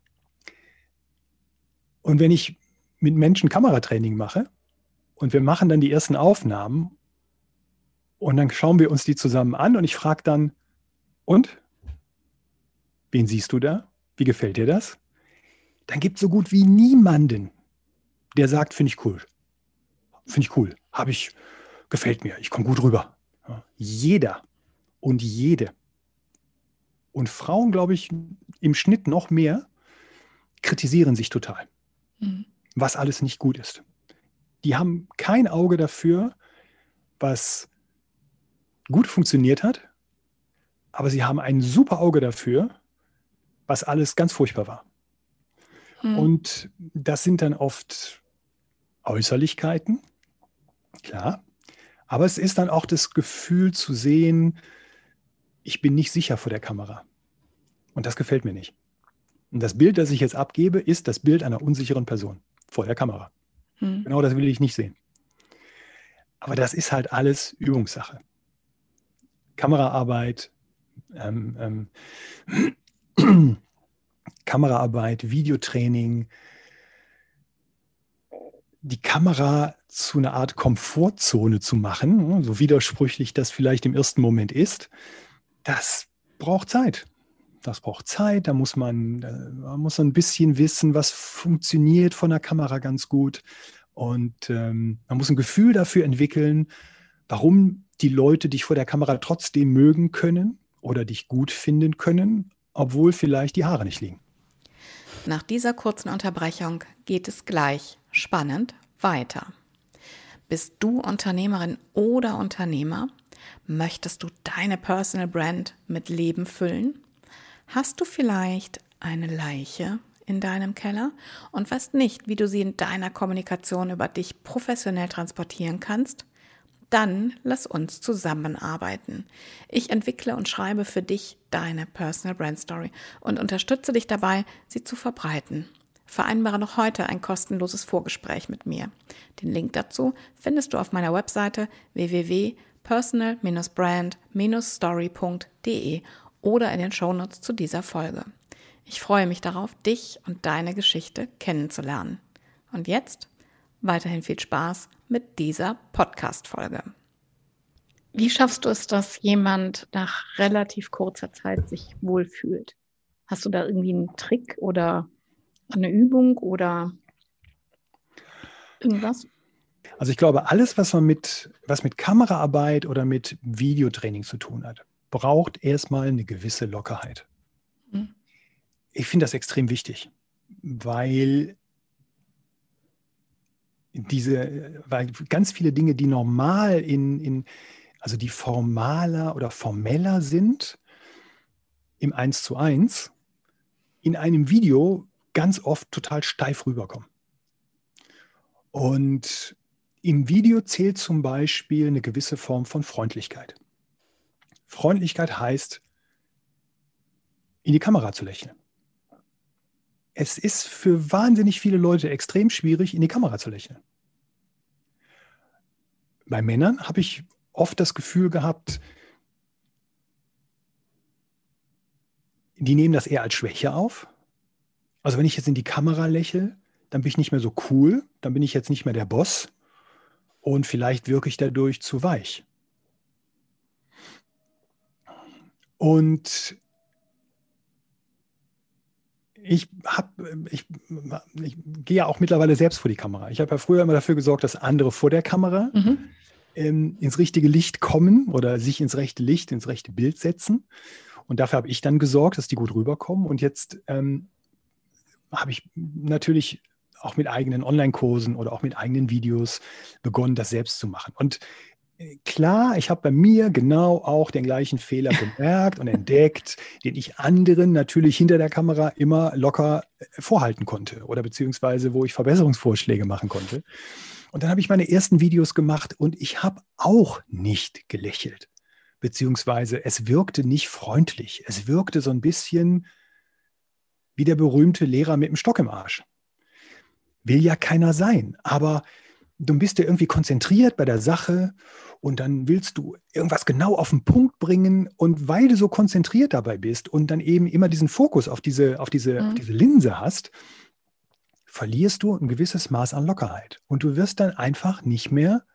Und wenn ich mit Menschen Kameratraining mache und wir machen dann die ersten Aufnahmen und dann schauen wir uns die zusammen an und ich frage dann, und? Wen siehst du da? Wie gefällt dir das? Dann gibt es so gut wie niemanden, der sagt, finde ich cool. Finde ich cool. Gefällt mir. Ich komme gut rüber. Ja, jeder und jede. Und Frauen, glaube ich, im Schnitt noch mehr, kritisieren sich total, was alles nicht gut ist. Die haben kein Auge dafür, was gut funktioniert hat, aber sie haben ein super Auge dafür, was alles ganz furchtbar war. Und das sind dann oft Äußerlichkeiten, klar, aber es ist dann auch das Gefühl zu sehen, ich bin nicht sicher vor der Kamera. Und das gefällt mir nicht. Und das Bild, das ich jetzt abgebe, ist das Bild einer unsicheren Person vor der Kamera. Genau das will ich nicht sehen. Aber das ist halt alles Übungssache. Kameraarbeit, Kameraarbeit, Videotraining, die Kamera zu einer Art Komfortzone zu machen, so widersprüchlich das vielleicht im ersten Moment ist, das braucht Zeit. Das braucht Zeit, da muss man ein bisschen wissen, was funktioniert von der Kamera ganz gut. Und man muss ein Gefühl dafür entwickeln, warum die Leute dich vor der Kamera trotzdem mögen können oder dich gut finden können, obwohl vielleicht die Haare nicht liegen. Nach dieser kurzen Unterbrechung geht es gleich spannend weiter. Bist du Unternehmerin oder Unternehmer? Möchtest du deine Personal Brand mit Leben füllen? Hast du vielleicht eine Leiche in deinem Keller und weißt nicht, wie du sie in deiner Kommunikation über dich professionell transportieren kannst? Dann lass uns zusammenarbeiten. Ich entwickle und schreibe für dich deine Personal Brand Story und unterstütze dich dabei, sie zu verbreiten. Vereinbare noch heute ein kostenloses Vorgespräch mit mir. Den Link dazu findest du auf meiner Webseite www.personal-brand-story.de oder in den Shownotes zu dieser Folge. Ich freue mich darauf, dich und deine Geschichte kennenzulernen. Und jetzt weiterhin viel Spaß mit dieser Podcast-Folge. Wie schaffst du es, dass jemand nach relativ kurzer Zeit sich wohlfühlt? Hast du da irgendwie einen Trick oder eine Übung oder irgendwas? Also ich glaube, alles, was mit Kameraarbeit oder mit Videotraining zu tun hat, braucht erstmal eine gewisse Lockerheit. Mhm. Ich finde das extrem wichtig, weil ganz viele Dinge, die normal also die formaler oder formeller sind, im 1:1, in einem Video ganz oft total steif rüberkommen. Und im Video zählt zum Beispiel eine gewisse Form von Freundlichkeit. Freundlichkeit heißt, in die Kamera zu lächeln. Es ist für wahnsinnig viele Leute extrem schwierig, in die Kamera zu lächeln. Bei Männern habe ich oft das Gefühl gehabt, die nehmen das eher als Schwäche auf. Also wenn ich jetzt in die Kamera lächle, dann bin ich nicht mehr so cool, dann bin ich jetzt nicht mehr der Boss und vielleicht wirke ich dadurch zu weich. Und ich gehe ja auch mittlerweile selbst vor die Kamera. Ich habe ja früher immer dafür gesorgt, dass andere vor der Kamera ins richtige Licht kommen oder sich ins rechte Licht, ins rechte Bild setzen. Und dafür habe ich dann gesorgt, dass die gut rüberkommen. Und jetzt habe ich natürlich auch mit eigenen Online-Kursen oder auch mit eigenen Videos begonnen, das selbst zu machen. Und klar, ich habe bei mir genau auch den gleichen Fehler bemerkt und entdeckt, den ich anderen natürlich hinter der Kamera immer locker vorhalten konnte oder beziehungsweise wo ich Verbesserungsvorschläge machen konnte. Und dann habe ich meine ersten Videos gemacht und ich habe auch nicht gelächelt, beziehungsweise es wirkte nicht freundlich. Es wirkte so ein bisschen wie der berühmte Lehrer mit dem Stock im Arsch. Will ja keiner sein, aber du bist ja irgendwie konzentriert bei der Sache und dann willst du irgendwas genau auf den Punkt bringen und weil du so konzentriert dabei bist und dann eben immer diesen Fokus auf diese Linse hast, verlierst du ein gewisses Maß an Lockerheit und du wirkst dann nicht mehr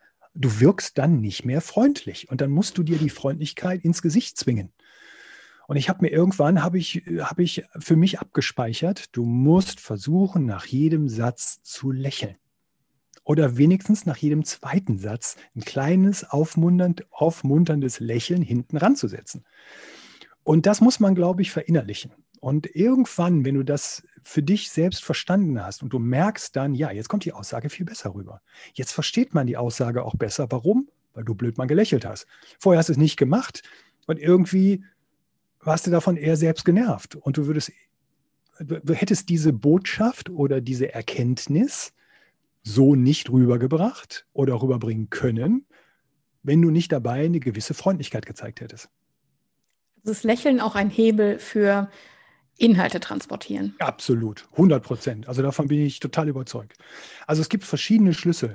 freundlich und dann musst du dir die Freundlichkeit ins Gesicht zwingen. Und irgendwann habe ich für mich abgespeichert, du musst versuchen, nach jedem Satz zu lächeln. Oder wenigstens nach jedem zweiten Satz ein kleines, aufmunterndes Lächeln hinten ranzusetzen. Und das muss man, glaube ich, verinnerlichen. Und irgendwann, wenn du das für dich selbst verstanden hast und du merkst dann, ja, jetzt kommt die Aussage viel besser rüber. Jetzt versteht man die Aussage auch besser. Warum? Weil du blöd mal gelächelt hast. Vorher hast du es nicht gemacht und irgendwie warst du davon eher selbst genervt. Und du hättest diese Botschaft oder diese Erkenntnis so nicht rübergebracht oder rüberbringen können, wenn du nicht dabei eine gewisse Freundlichkeit gezeigt hättest. Also ist Lächeln auch ein Hebel für Inhalte transportieren? Absolut, 100%. Also davon bin ich total überzeugt. Also es gibt verschiedene Schlüssel.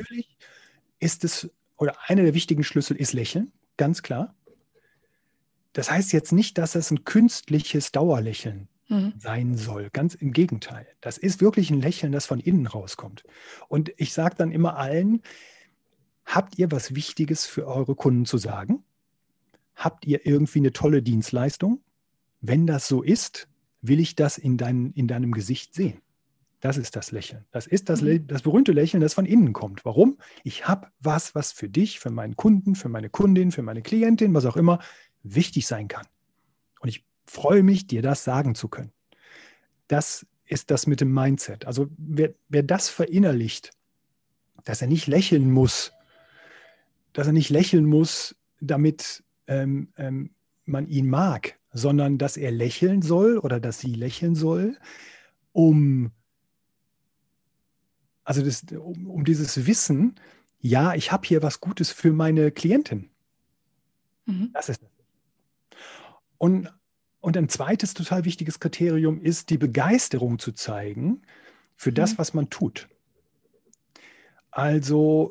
Natürlich ist es, oder einer der wichtigen Schlüssel ist Lächeln, ganz klar. das heißt jetzt nicht, dass es ein künstliches Dauerlächeln sein soll. Ganz im Gegenteil. Das ist wirklich ein Lächeln, das von innen rauskommt. Und ich sage dann immer allen, habt ihr was Wichtiges für eure Kunden zu sagen? Habt ihr irgendwie eine tolle Dienstleistung? Wenn das so ist, will ich das in deinem Gesicht sehen. Das ist das Lächeln. Das ist das berühmte Lächeln, das von innen kommt. Warum? Ich habe was für dich, für meinen Kunden, für meine Kundin, für meine Klientin, was auch immer, wichtig sein kann. Und ich freue mich, dir das sagen zu können. Das ist das mit dem Mindset. Also wer das verinnerlicht, dass er nicht lächeln muss, damit man ihn mag, sondern dass er lächeln soll oder dass sie lächeln soll, um dieses Wissen, ja, ich habe hier was Gutes für meine Klientin. Das ist es. Und ein zweites total wichtiges Kriterium ist, die Begeisterung zu zeigen für das, was man tut. Also,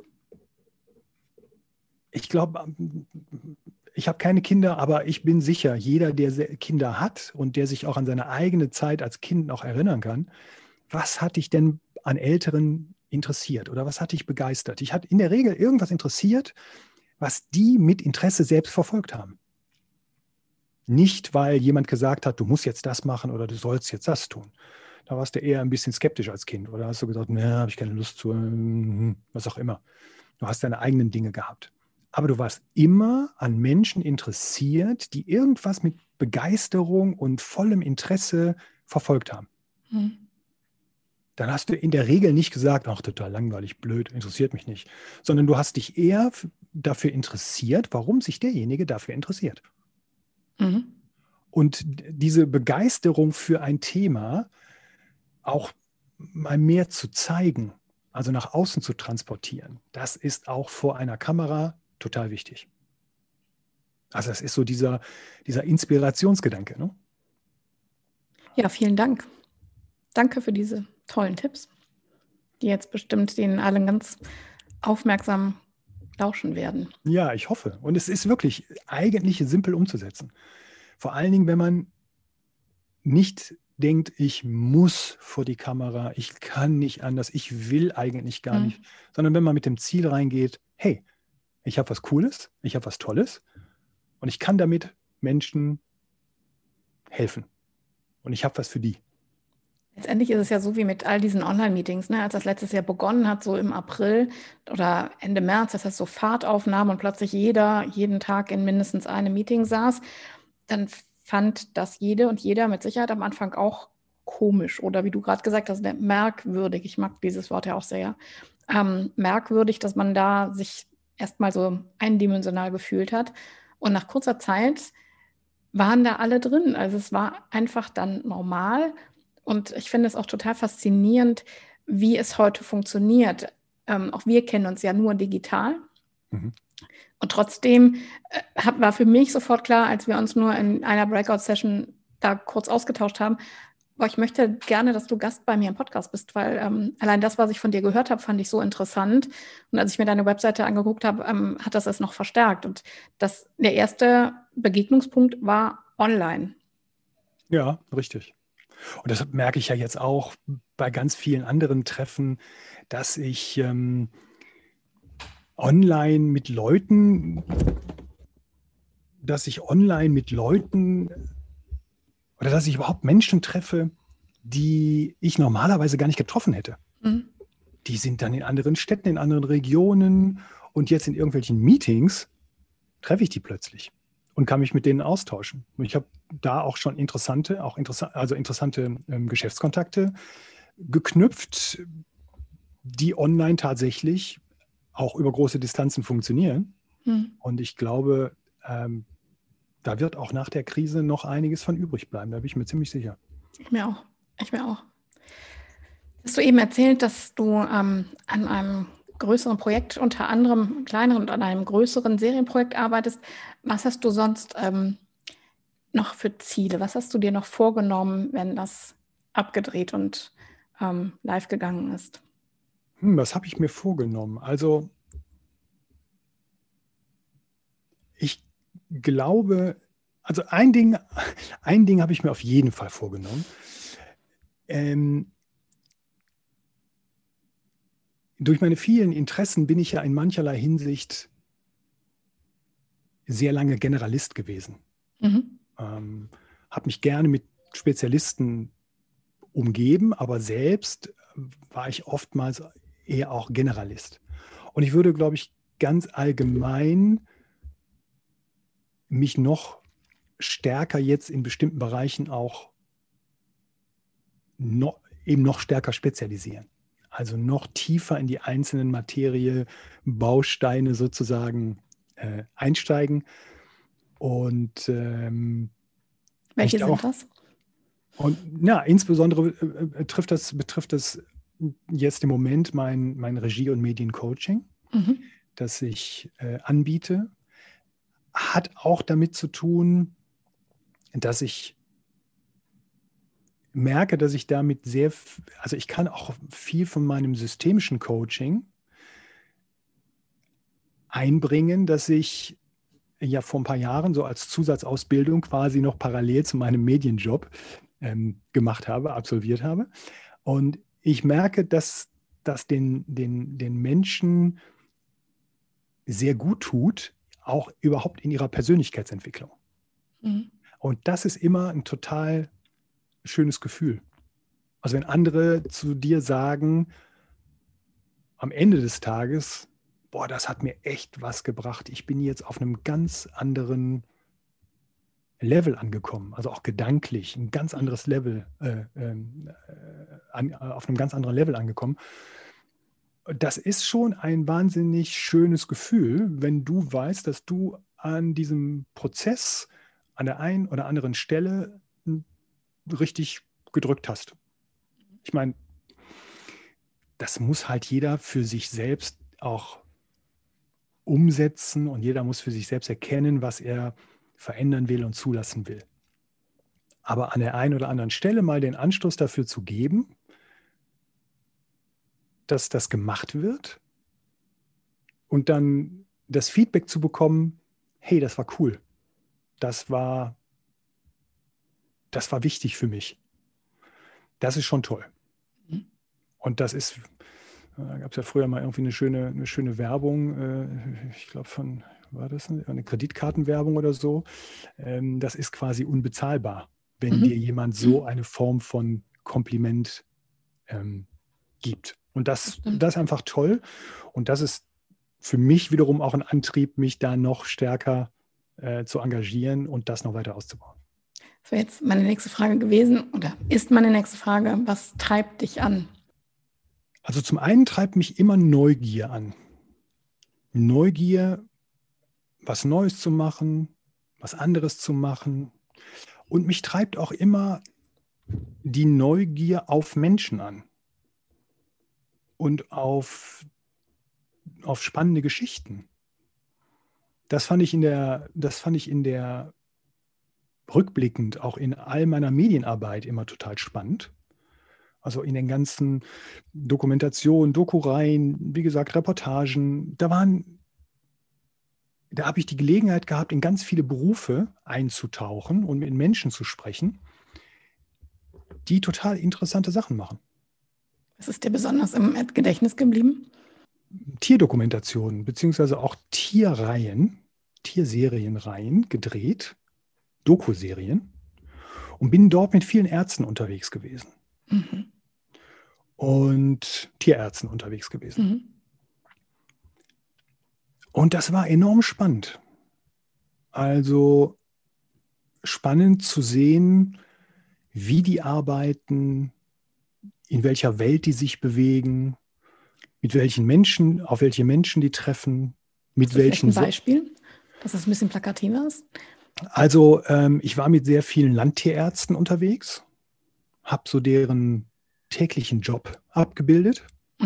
ich glaube, ich habe keine Kinder, aber ich bin sicher, jeder, der Kinder hat und der sich auch an seine eigene Zeit als Kind noch erinnern kann, was hat dich denn an Älteren interessiert oder was hat dich begeistert? Dich hat in der Regel irgendwas interessiert, was die mit Interesse selbst verfolgt haben. Nicht, weil jemand gesagt hat, du musst jetzt das machen oder du sollst jetzt das tun. Da warst du eher ein bisschen skeptisch als Kind oder hast du gesagt, ne, habe ich keine Lust zu, was auch immer. Du hast deine eigenen Dinge gehabt. Aber du warst immer an Menschen interessiert, die irgendwas mit Begeisterung und vollem Interesse verfolgt haben. Dann hast du in der Regel nicht gesagt, ach, total langweilig, blöd, interessiert mich nicht. Sondern du hast dich eher dafür interessiert, warum sich derjenige dafür interessiert. Und diese Begeisterung für ein Thema auch mal mehr zu zeigen, also nach außen zu transportieren, das ist auch vor einer Kamera total wichtig. Also das ist so dieser Inspirationsgedanke. Ne? Ja, vielen Dank. Danke für diese tollen Tipps, die jetzt bestimmt denen allen ganz aufmerksam lauschen werden. Ja, ich hoffe. Und es ist wirklich eigentlich simpel umzusetzen. Vor allen Dingen, wenn man nicht denkt, ich muss vor die Kamera, ich kann nicht anders, ich will eigentlich gar nicht, sondern wenn man mit dem Ziel reingeht, hey, ich habe was Cooles, ich habe was Tolles und ich kann damit Menschen helfen. Und ich habe was für die. Letztendlich ist es ja so wie mit all diesen Online-Meetings, ne? Als das letztes Jahr begonnen hat, so im April oder Ende März, das heißt so Fahrt aufnahm und plötzlich jeden Tag in mindestens einem Meeting saß, dann fand das jede und jeder mit Sicherheit am Anfang auch komisch oder wie du gerade gesagt hast, merkwürdig. Ich mag dieses Wort ja auch sehr. Merkwürdig, dass man da sich erstmal so eindimensional gefühlt hat. Und nach kurzer Zeit waren da alle drin. Also es war einfach dann normal. Und ich finde es auch total faszinierend, wie es heute funktioniert. Auch wir kennen uns ja nur digital. Und trotzdem war für mich sofort klar, als wir uns nur in einer Breakout-Session da kurz ausgetauscht haben, ich möchte gerne, dass du Gast bei mir im Podcast bist, weil allein das, was ich von dir gehört habe, fand ich so interessant. Und als ich mir deine Webseite angeguckt habe, hat das es noch verstärkt. Und der erste Begegnungspunkt war online. Ja, richtig. Und das merke ich ja jetzt auch bei ganz vielen anderen Treffen, dass ich online mit Leuten oder dass ich überhaupt Menschen treffe, die ich normalerweise gar nicht getroffen hätte. Die sind dann in anderen Städten, in anderen Regionen und jetzt in irgendwelchen Meetings treffe ich die plötzlich und kann mich mit denen austauschen. Und ich habe da auch schon interessante Geschäftskontakte geknüpft, die online tatsächlich auch über große Distanzen funktionieren. Und ich glaube, da wird auch nach der Krise noch einiges von übrig bleiben. Da bin ich mir ziemlich sicher. Ich mir auch. Hast du eben erzählt, dass du an einem größeren Projekt, unter anderem kleineren und an einem größeren Serienprojekt arbeitest. Was hast du sonst noch für Ziele? Was hast du dir noch vorgenommen, wenn das abgedreht und live gegangen ist? Was habe ich mir vorgenommen? Also ich glaube Also ein Ding habe ich mir auf jeden Fall vorgenommen. Durch meine vielen Interessen bin ich ja in mancherlei Hinsicht sehr lange Generalist gewesen. Habe mich gerne mit Spezialisten umgeben, aber selbst war ich oftmals eher auch Generalist. Und ich würde, glaube ich, ganz allgemein mich noch stärker jetzt in bestimmten Bereichen auch noch stärker spezialisieren. Also noch tiefer in die einzelnen Bausteine sozusagen einsteigen. Und welche sind das? Und ja, insbesondere betrifft das jetzt im Moment mein Regie- und Mediencoaching, das ich anbiete. Hat auch damit zu tun, dass ich merke, dass ich damit also ich kann auch viel von meinem systemischen Coaching einbringen, dass ich ja vor ein paar Jahren so als Zusatzausbildung quasi noch parallel zu meinem Medienjob absolviert habe. Und ich merke, dass das den Menschen sehr gut tut, auch überhaupt in ihrer Persönlichkeitsentwicklung. Und das ist immer ein total schönes Gefühl. Also wenn andere zu dir sagen, am Ende des Tages, boah, das hat mir echt was gebracht. Ich bin jetzt auf einem ganz anderen Level angekommen, also auch gedanklich, ein ganz anderes Level, auf einem ganz anderen Level angekommen. Das ist schon ein wahnsinnig schönes Gefühl, wenn du weißt, dass du an diesem Prozess an der einen oder anderen Stelle richtig gedrückt hast. Ich meine, das muss halt jeder für sich selbst auch umsetzen und jeder muss für sich selbst erkennen, was er verändern will und zulassen will. Aber an der einen oder anderen Stelle mal den Anstoß dafür zu geben, dass das gemacht wird und dann das Feedback zu bekommen, hey, das war cool, das war wichtig für mich. Das ist schon toll. Und das ist, da gab es ja früher mal irgendwie eine schöne Werbung, ich glaube war das eine Kreditkartenwerbung oder so. Das ist quasi unbezahlbar, wenn dir jemand so eine Form von Kompliment gibt. Und das ist einfach toll. Und das ist für mich wiederum auch ein Antrieb, mich da noch stärker zu engagieren und das noch weiter auszubauen. Das wäre jetzt meine nächste Frage gewesen, oder ist meine nächste Frage, was treibt dich an? Also zum einen treibt mich immer Neugier an. Neugier, was Neues zu machen, was anderes zu machen. Und mich treibt auch immer die Neugier auf Menschen an und auf spannende Geschichten. Das fand ich in der rückblickend auch in all meiner Medienarbeit immer total spannend. Also in den ganzen Dokumentationen, Doku-Reihen, wie gesagt, Reportagen, da habe ich die Gelegenheit gehabt, in ganz viele Berufe einzutauchen und mit Menschen zu sprechen, die total interessante Sachen machen. Was ist dir besonders im Gedächtnis geblieben? Tierdokumentationen, beziehungsweise auch Tierserienreihen gedreht, Dokuserien, und bin dort mit vielen Ärzten unterwegs gewesen. Und Tierärzten unterwegs gewesen. Und das war enorm spannend. Also spannend zu sehen, wie die arbeiten, in welcher Welt die sich bewegen, mit welchen Menschen, auf welche Menschen die treffen, mit welchen... Ein Beispiel, dass es ein bisschen plakativer ist? Also ich war mit sehr vielen Landtierärzten unterwegs, habe so deren täglichen Job abgebildet,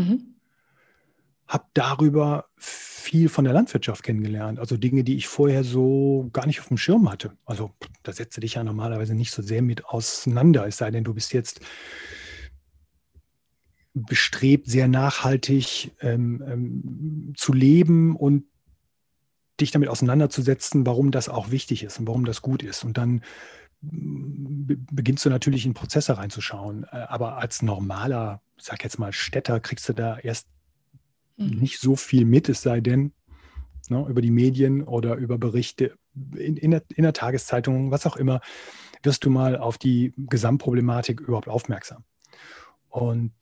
habe darüber viel von der Landwirtschaft kennengelernt, also Dinge, die ich vorher so gar nicht auf dem Schirm hatte. Also da setzt du dich ja normalerweise nicht so sehr mit auseinander, es sei denn, du bist jetzt bestrebt, sehr nachhaltig zu leben und dich damit auseinanderzusetzen, warum das auch wichtig ist und warum das gut ist. Und dann beginnst du natürlich in Prozesse reinzuschauen. Aber als normaler, ich sag jetzt mal Städter, kriegst du da erst nicht so viel mit, es sei denn, über die Medien oder über Berichte in der Tageszeitung, was auch immer, wirst du mal auf die Gesamtproblematik überhaupt aufmerksam. Und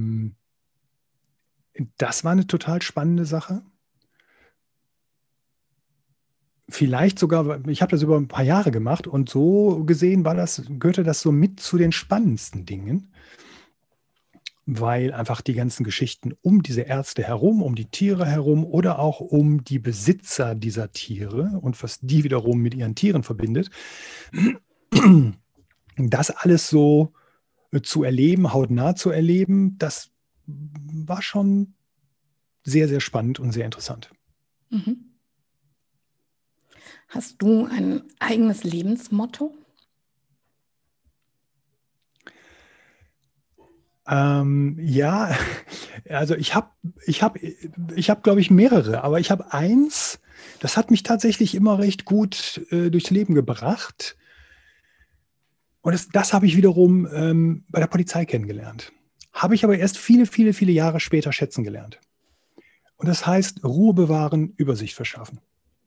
das war eine total spannende Sache. Vielleicht sogar, ich habe das über ein paar Jahre gemacht und so gesehen gehörte das so mit zu den spannendsten Dingen, weil einfach die ganzen Geschichten um diese Ärzte herum, um die Tiere herum oder auch um die Besitzer dieser Tiere und was die wiederum mit ihren Tieren verbindet, das alles so zu erleben, hautnah zu erleben, das war schon sehr, sehr spannend und sehr interessant. Mhm. Hast du ein eigenes Lebensmotto? Ja, also ich habe, glaube ich, mehrere, aber ich habe eins, das hat mich tatsächlich immer recht gut durchs Leben gebracht. Und das habe ich wiederum bei der Polizei kennengelernt. Habe ich aber erst viele, viele, viele Jahre später schätzen gelernt. Und das heißt, Ruhe bewahren, Übersicht verschaffen.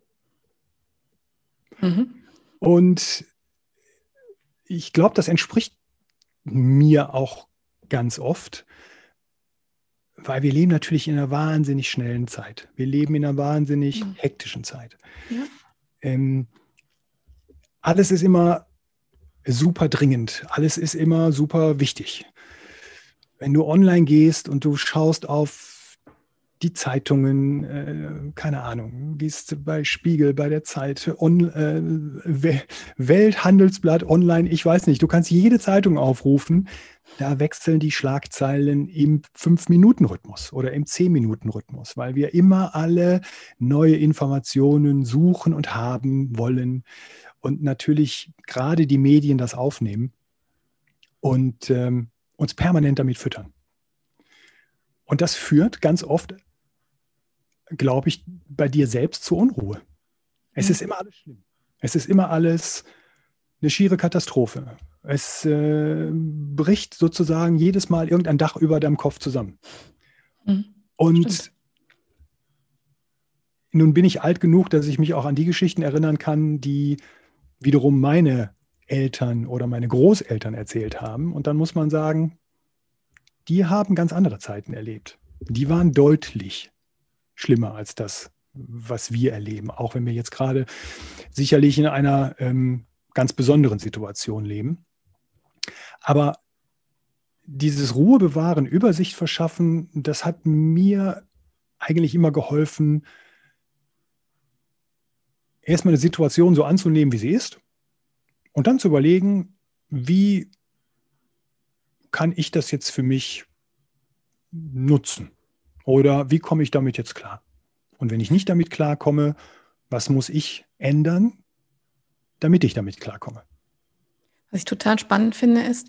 Mhm. Und ich glaube, das entspricht mir auch ganz oft, weil wir leben natürlich in einer wahnsinnig schnellen Zeit. Wir leben in einer wahnsinnig hektischen Zeit. Ja. Alles ist immer super dringend. Alles ist immer super wichtig. Wenn du online gehst und du schaust auf die Zeitungen, keine Ahnung, gehst bei Spiegel, bei der Zeit, Welthandelsblatt online, ich weiß nicht, du kannst jede Zeitung aufrufen, da wechseln die Schlagzeilen im 5-Minuten-Rhythmus oder im 10-Minuten-Rhythmus, weil wir immer alle neue Informationen suchen und haben wollen und natürlich gerade die Medien das aufnehmen und uns permanent damit füttern. Und das führt ganz oft, glaube ich, bei dir selbst zur Unruhe. Es ist immer alles schlimm. Es ist immer alles eine schiere Katastrophe. Es bricht sozusagen jedes Mal irgendein Dach über deinem Kopf zusammen. Und Stimmt. nun bin ich alt genug, dass ich mich auch an die Geschichten erinnern kann, die wiederum meine Eltern oder meine Großeltern erzählt haben. Und dann muss man sagen, die haben ganz andere Zeiten erlebt. Die waren deutlich schlimmer als das, was wir erleben, auch wenn wir jetzt gerade sicherlich in einer ganz besonderen Situation leben. Aber dieses Ruhe bewahren, Übersicht verschaffen, das hat mir eigentlich immer geholfen, erstmal eine Situation so anzunehmen, wie sie ist und dann zu überlegen, wie kann ich das jetzt für mich nutzen? Oder wie komme ich damit jetzt klar? Und wenn ich nicht damit klarkomme, was muss ich ändern, damit ich damit klarkomme? Was ich total spannend finde, ist,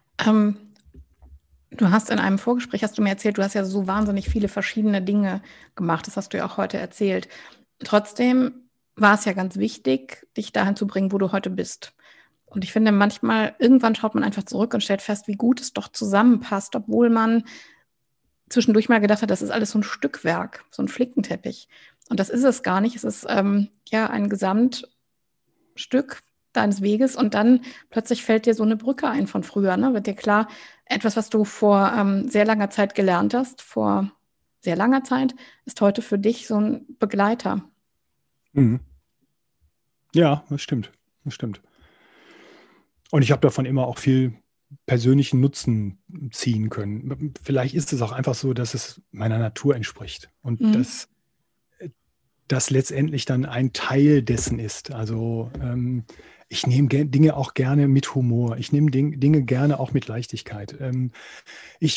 du hast in einem Vorgespräch, hast du mir erzählt, du hast ja so wahnsinnig viele verschiedene Dinge gemacht. Das hast du ja auch heute erzählt. Trotzdem war es ja ganz wichtig, dich dahin zu bringen, wo du heute bist. Und ich finde manchmal, irgendwann schaut man einfach zurück und stellt fest, wie gut es doch zusammenpasst, obwohl man zwischendurch mal gedacht hat, das ist alles so ein Stückwerk, so ein Flickenteppich. Und das ist es gar nicht. Es ist ein Gesamtstück deines Weges und dann plötzlich fällt dir so eine Brücke ein von früher. Ne? Wird dir klar, etwas, was du vor sehr langer Zeit gelernt hast, vor sehr langer Zeit, ist heute für dich so ein Begleiter. Mhm. Ja, das stimmt. Das stimmt. Und ich habe davon immer auch viel persönlichen Nutzen ziehen können. Vielleicht ist es auch einfach so, dass es meiner Natur entspricht und dass das letztendlich dann ein Teil dessen ist. Also ich nehme Dinge auch gerne mit Humor. Ich nehme Dinge gerne auch mit Leichtigkeit. Wir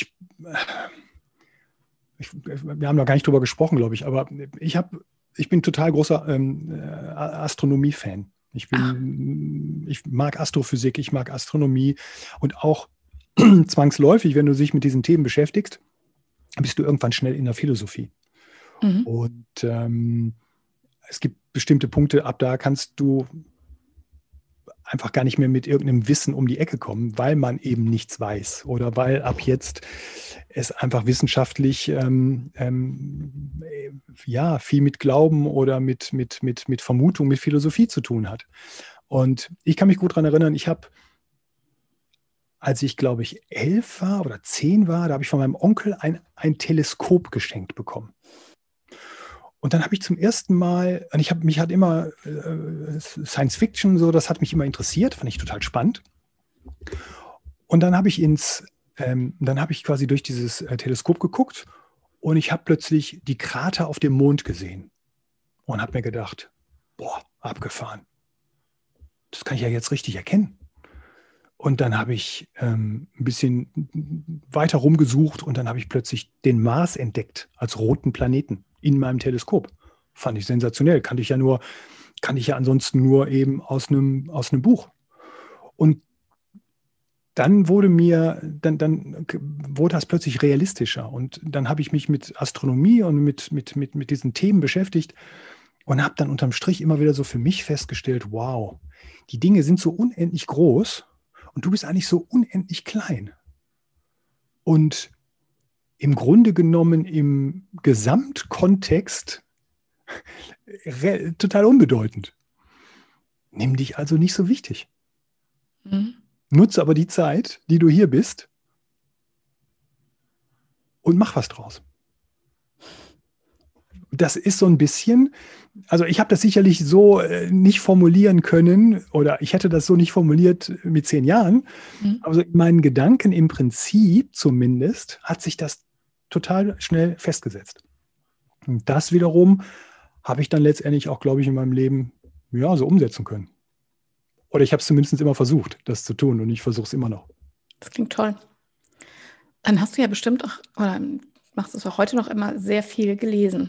haben da gar nicht drüber gesprochen, glaube ich, aber ich bin total großer Astronomie-Fan. Ich mag Astrophysik, ich mag Astronomie und auch zwangsläufig, wenn du dich mit diesen Themen beschäftigst, bist du irgendwann schnell in der Philosophie. Und es gibt bestimmte Punkte, ab da kannst du einfach gar nicht mehr mit irgendeinem Wissen um die Ecke kommen, weil man eben nichts weiß oder weil ab jetzt es einfach wissenschaftlich viel mit Glauben oder mit Vermutung, mit Philosophie zu tun hat. Und ich kann mich gut daran erinnern, ich habe, als ich, glaube ich, 11 war oder 10 war, da habe ich von meinem Onkel ein Teleskop geschenkt bekommen. Und dann habe ich zum ersten Mal, und mich hat immer Science Fiction, so, das hat mich immer interessiert, fand ich total spannend. Und dann habe ich quasi durch dieses Teleskop geguckt und ich habe plötzlich die Krater auf dem Mond gesehen und habe mir gedacht, boah, abgefahren. Das kann ich ja jetzt richtig erkennen. Und dann habe ich ein bisschen weiter rumgesucht und dann habe ich plötzlich den Mars entdeckt als roten Planeten in meinem Teleskop. Fand ich sensationell. Kannte ich ja ansonsten nur eben aus einem Buch. Und dann wurde das plötzlich realistischer. Und dann habe ich mich mit Astronomie und mit diesen Themen beschäftigt und habe dann unterm Strich immer wieder so für mich festgestellt, wow, die Dinge sind so unendlich groß und du bist eigentlich so unendlich klein. Und im Grunde genommen im Gesamtkontext total unbedeutend. Nimm dich also nicht so wichtig. Nutze aber die Zeit, die du hier bist und mach was draus. Das ist so ein bisschen, also ich habe das sicherlich so nicht formulieren können oder ich hätte das so nicht formuliert mit 10 Jahren. Also in meinen Gedanken im Prinzip zumindest hat sich das total schnell festgesetzt. Und das wiederum habe ich dann letztendlich auch, glaube ich, in meinem Leben so umsetzen können. Oder ich habe es zumindest immer versucht, das zu tun und ich versuche es immer noch. Das klingt toll. Dann hast du ja bestimmt auch, oder machst du es auch heute noch immer, sehr viel gelesen.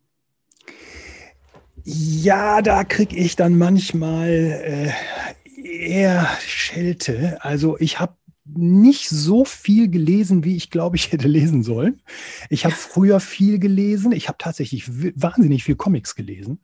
Ja, da kriege ich dann manchmal eher Schelte. Also ich habe nicht so viel gelesen, wie ich glaube, ich hätte lesen sollen. Ich habe früher viel gelesen. Ich habe tatsächlich wahnsinnig viel Comics gelesen.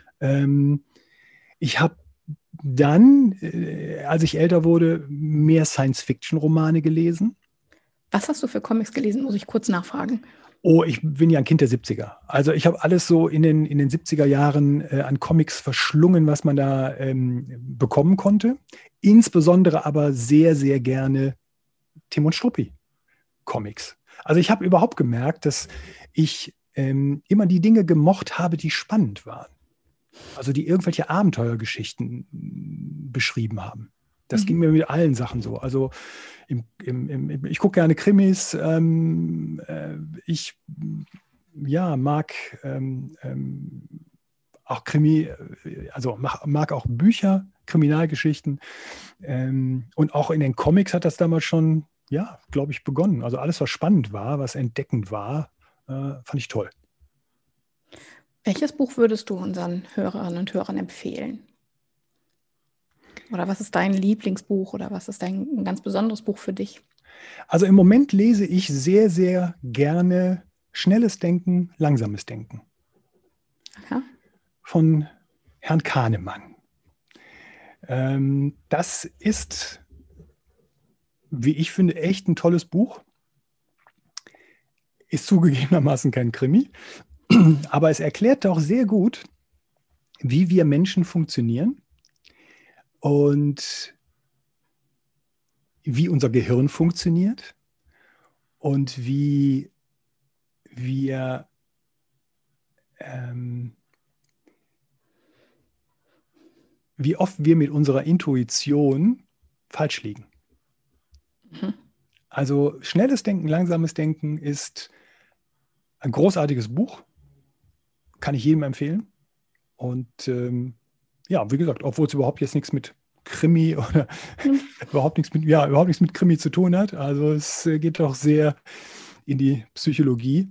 Ich habe dann, als ich älter wurde, mehr Science-Fiction-Romane gelesen. Was hast du für Comics gelesen? Muss ich kurz nachfragen. Oh, ich bin ja ein Kind der 70er. Also ich habe alles so in den 70er Jahren an Comics verschlungen, was man da bekommen konnte. Insbesondere aber sehr, sehr gerne Tim und Struppi Comics. Also ich habe überhaupt gemerkt, dass ich immer die Dinge gemocht habe, die spannend waren. Also die irgendwelche Abenteuergeschichten beschrieben haben. Das ging mir mit allen Sachen so. Also ich gucke gerne Krimis. Ich mag auch Krimi, also mag auch Bücher, Kriminalgeschichten. Und auch in den Comics hat das damals schon, glaube ich, begonnen. Also alles, was spannend war, was entdeckend war, fand ich toll. Welches Buch würdest du unseren Hörerinnen und Hörern empfehlen? Oder was ist dein Lieblingsbuch oder was ist ein ganz besonderes Buch für dich? Also im Moment lese ich sehr, sehr gerne Schnelles Denken, Langsames Denken. Ja. Von Herrn Kahnemann. Das ist, wie ich finde, echt ein tolles Buch. Ist zugegebenermaßen kein Krimi, aber es erklärt auch sehr gut, wie wir Menschen funktionieren und wie unser Gehirn funktioniert und wie wir wie oft wir mit unserer Intuition falsch liegen. Also Schnelles Denken, Langsames Denken ist ein großartiges Buch, kann ich jedem empfehlen. Und wie gesagt, obwohl es überhaupt jetzt nichts mit Krimi oder überhaupt nichts mit Krimi zu tun hat. Also es geht doch sehr in die Psychologie.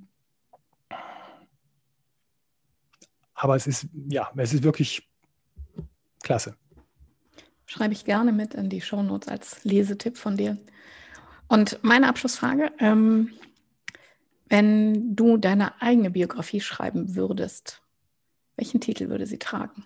Aber es ist wirklich klasse. Schreibe ich gerne mit in die Shownotes als Lesetipp von dir. Und meine Abschlussfrage, wenn du deine eigene Biografie schreiben würdest, Welchen Titel würde sie tragen?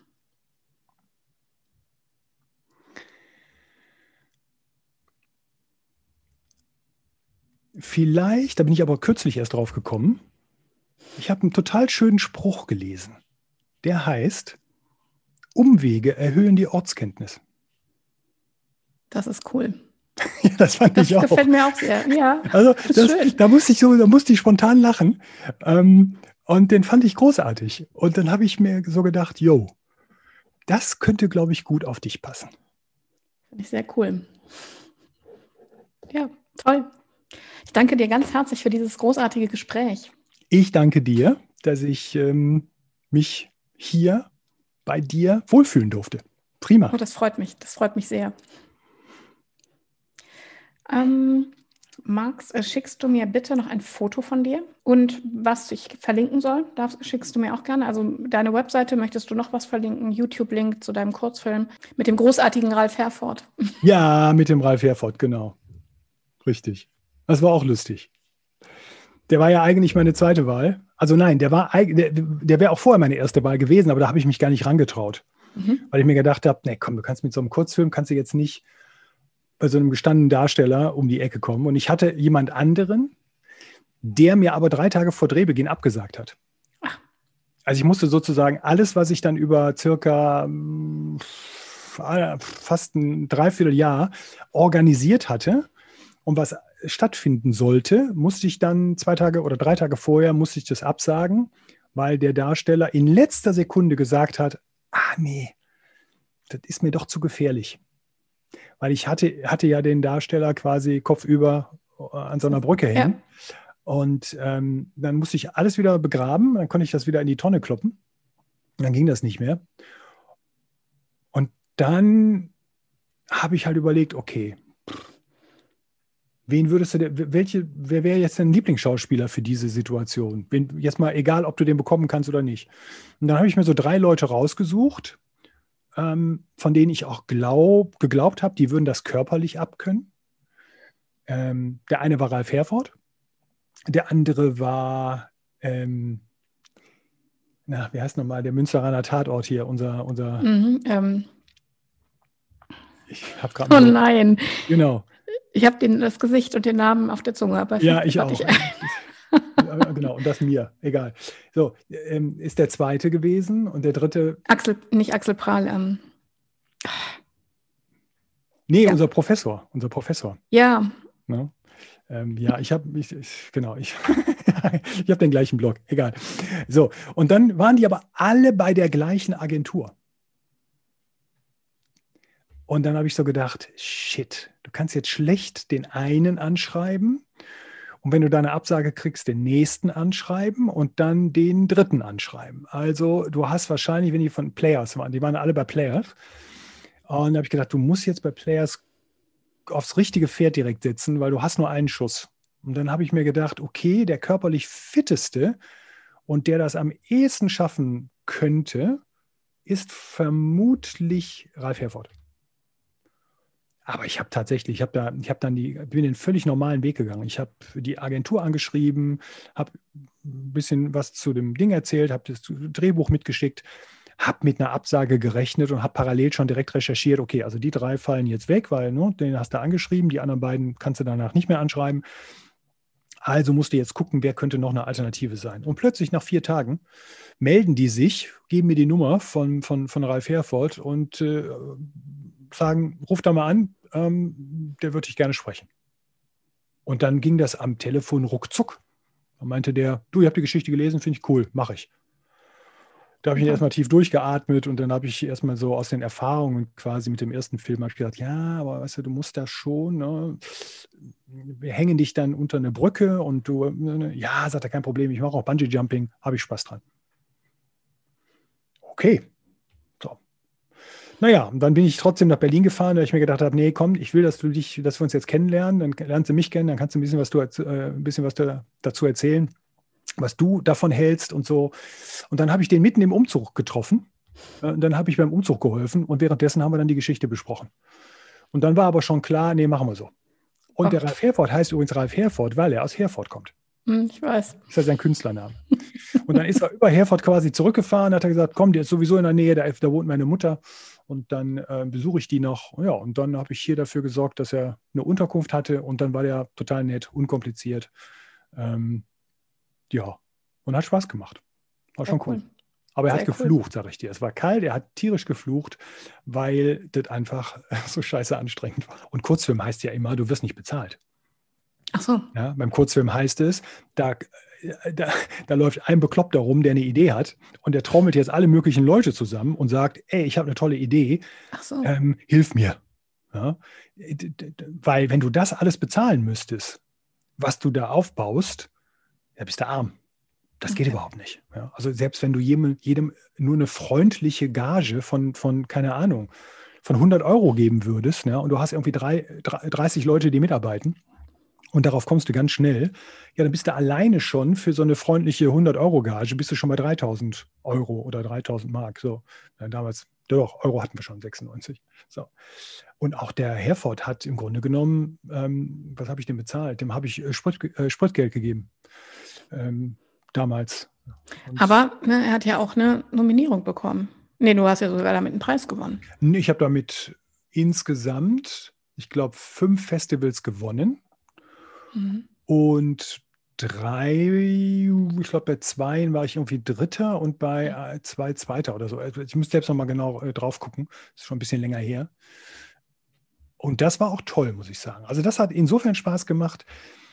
Vielleicht, da bin ich aber kürzlich erst drauf gekommen, ich habe einen total schönen Spruch gelesen. Der heißt, Umwege erhöhen die Ortskenntnis. Das ist cool. Ja, das fand ich auch. Das gefällt mir auch sehr. Ja, also das ist schön. da musste ich spontan lachen. Und den fand ich großartig. Und dann habe ich mir so gedacht, yo, das könnte, glaube ich, gut auf dich passen. Finde ich sehr cool. Ja, toll. Ich danke dir ganz herzlich für dieses großartige Gespräch. Ich danke dir, dass ich mich hier bei dir wohlfühlen durfte. Prima. Oh, das freut mich sehr. Max, schickst du mir bitte noch ein Foto von dir und was ich verlinken soll, schickst du mir auch gerne. Also deine Webseite, möchtest du noch was verlinken? YouTube-Link zu deinem Kurzfilm mit dem großartigen Ralf Herford. Ja, mit dem Ralf Herford, genau. Richtig. Das war auch lustig. Der war ja eigentlich meine zweite Wahl. Also nein, der wäre auch vorher meine erste Wahl gewesen, aber da habe ich mich gar nicht rangetraut. Weil ich mir gedacht habe, nee, komm, du kannst mit so einem Kurzfilm, kannst du jetzt nicht bei so einem gestandenen Darsteller um die Ecke kommen. Und ich hatte jemand anderen, der mir aber 3 Tage vor Drehbeginn abgesagt hat. Also ich musste sozusagen alles, was ich dann über circa fast ein Dreivierteljahr organisiert hatte und was stattfinden sollte, musste ich dann 2 Tage oder 3 Tage vorher musste ich das absagen, weil der Darsteller in letzter Sekunde gesagt hat, nee, das ist mir doch zu gefährlich. Weil ich hatte ja den Darsteller quasi kopfüber an so einer Brücke hängen. Ja. Und dann musste ich alles wieder begraben, dann konnte ich das wieder in die Tonne kloppen. Und dann ging das nicht mehr. Und dann habe ich halt überlegt, okay, wer wäre jetzt dein Lieblingsschauspieler für diese Situation? Jetzt mal egal, ob du den bekommen kannst oder nicht. Und dann habe ich mir so 3 Leute rausgesucht, von denen ich auch geglaubt habe, die würden das körperlich abkönnen. Der eine war Ralf Herford, der andere war, wie heißt nochmal, der Münsteraner Tatort hier, unser ich habe gerade. Oh nein. Genau. Ich habe das Gesicht und den Namen auf der Zunge, aber ja, ich auch. Genau, und das mir, egal. So, ist der zweite gewesen und der dritte. Nicht Axel Prahl. Nee, ja. Unser Professor. Ja. Ne? Ja, ich habe den gleichen Blog, egal. So, und dann waren die aber alle bei der gleichen Agentur. Und dann habe ich so gedacht, shit, du kannst jetzt schlecht den einen anschreiben und wenn du deine Absage kriegst, den nächsten anschreiben und dann den dritten anschreiben. Also du hast wahrscheinlich, wenn die von Players waren, die waren alle bei Players. Und da habe ich gedacht, du musst jetzt bei Players aufs richtige Pferd direkt setzen, weil du hast nur einen Schuss. Und dann habe ich mir gedacht, okay, der körperlich fitteste und der das am ehesten schaffen könnte, ist vermutlich Ralf Herford. Aber ich bin den völlig normalen Weg gegangen. Ich habe die Agentur angeschrieben, habe ein bisschen was zu dem Ding erzählt, habe das Drehbuch mitgeschickt, habe mit einer Absage gerechnet und habe parallel schon direkt recherchiert, okay, also die 3 fallen jetzt weg, weil den hast du angeschrieben, die anderen beiden kannst du danach nicht mehr anschreiben. Also musst du jetzt gucken, wer könnte noch eine Alternative sein. Und plötzlich nach 4 Tagen melden die sich, geben mir die Nummer von Ralf Herford und sagen, ruf da mal an, der würde dich gerne sprechen. Und dann ging das am Telefon ruckzuck. Dann meinte der, du, ich habe die Geschichte gelesen, finde ich cool, mache ich. Da habe ich erstmal tief durchgeatmet und dann habe ich erstmal so aus den Erfahrungen quasi mit dem ersten Film habe ich gesagt, ja, aber weißt du musst da schon, ne? Wir hängen dich dann unter eine Brücke und du, ja, sagt er, kein Problem, ich mache auch Bungee-Jumping, habe ich Spaß dran. Okay. So. Naja, und dann bin ich trotzdem nach Berlin gefahren, weil ich mir gedacht habe, nee, komm, ich will, dass wir uns jetzt kennenlernen, dann lernst du mich kennen, dann kannst du ein bisschen was dazu erzählen, was du davon hältst und so. Und dann habe ich den mitten im Umzug getroffen. Dann habe ich beim Umzug geholfen und währenddessen haben wir dann die Geschichte besprochen. Und dann war aber schon klar, nee, machen wir so. Und der Ralf Herford heißt übrigens Ralf Herford, weil er aus Herford kommt. Ich weiß. Das ist ja sein Künstlername. Und Und dann ist er über Herford quasi zurückgefahren, hat er gesagt, komm, der ist sowieso in der Nähe, da wohnt meine Mutter. Und dann besuche ich die noch. Ja, und dann habe ich hier dafür gesorgt, dass er eine Unterkunft hatte. Und dann war der total nett, unkompliziert. Ja, und hat Spaß gemacht. War schon cool. Aber er hat geflucht, sage ich dir. Es war kalt, er hat tierisch geflucht, weil das einfach so scheiße anstrengend war. Und Kurzfilm heißt ja immer, du wirst nicht bezahlt. Ach so. Ja, beim Kurzfilm heißt es, da läuft ein Bekloppter rum, der eine Idee hat und der trommelt jetzt alle möglichen Leute zusammen und sagt, ey, ich habe eine tolle Idee, Ach so. Hilf mir. Ja? Weil wenn du das alles bezahlen müsstest, was du da aufbaust, ja, bist du arm. Das geht überhaupt nicht. Ja? Also selbst wenn du jedem nur eine freundliche Gage von keine Ahnung, von 100 € geben würdest, ja, und du hast irgendwie 30 Leute, die mitarbeiten, und darauf kommst du ganz schnell, ja, dann bist du alleine schon für so eine freundliche 100-€ Gage, bist du schon bei 3.000 € oder 3.000 Mark. So, ja, damals, doch, Euro hatten wir schon, 96. So. Und auch der Herford hat im Grunde genommen, was habe ich dem bezahlt? Dem habe ich Spritgeld gegeben. Damals. Und Aber er hat ja auch eine Nominierung bekommen. Nee, du hast ja sogar damit einen Preis gewonnen. Ich habe damit insgesamt, ich glaube, 5 Festivals gewonnen. Und 3, ich glaube, bei 2 war ich irgendwie Dritter und bei 2 Zweiter oder so. Ich müsste selbst nochmal genau drauf gucken. Das ist schon ein bisschen länger her. Und das war auch toll, muss ich sagen. Also das hat insofern Spaß gemacht.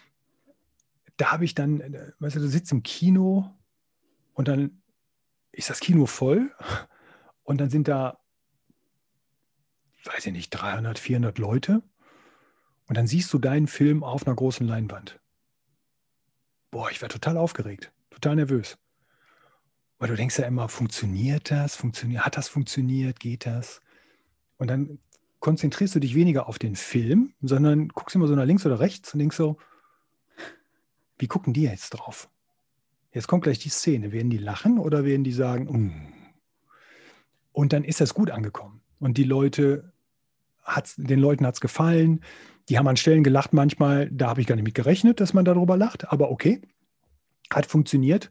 Da habe ich dann, weißt du sitzt im Kino und dann ist das Kino voll und dann sind da, weiß ich nicht, 300, 400 Leute. Und dann siehst du deinen Film auf einer großen Leinwand. Boah, ich war total aufgeregt, total nervös. Weil du denkst ja immer, funktioniert das? Hat das funktioniert? Geht das? Und dann konzentrierst du dich weniger auf den Film, sondern guckst immer so nach links oder rechts und denkst so, wie gucken die jetzt drauf? Jetzt kommt gleich die Szene. Werden die lachen oder werden die sagen, Und dann ist das gut angekommen. Und den Leuten hat es gefallen. Die haben an Stellen gelacht manchmal, da habe ich gar nicht mit gerechnet, dass man darüber lacht, aber okay, hat funktioniert.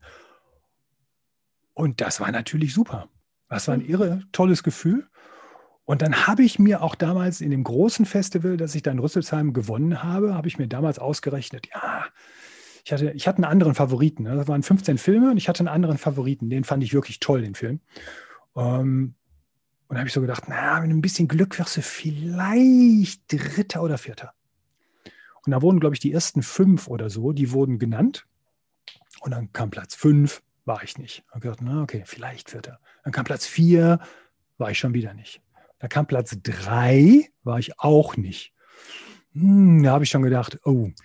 Und das war natürlich super. Das war ein irre tolles Gefühl. Und dann habe ich mir auch damals in dem großen Festival, das ich da in Rüsselsheim gewonnen habe, habe ich mir damals ausgerechnet, ja, ich hatte einen anderen Favoriten. Das waren 15 Filme und ich hatte einen anderen Favoriten. Den fand ich wirklich toll, den Film. Und da habe ich so gedacht, mit ein bisschen Glück wirst du vielleicht Dritter oder Vierter. Und da wurden, glaube ich, die ersten 5 oder so, die wurden genannt. Und dann kam Platz 5, war ich nicht. Ich habe gedacht, okay, vielleicht Vierter. Dann kam Platz 4, war ich schon wieder nicht. Dann kam Platz 3, war ich auch nicht. Da habe ich schon gedacht,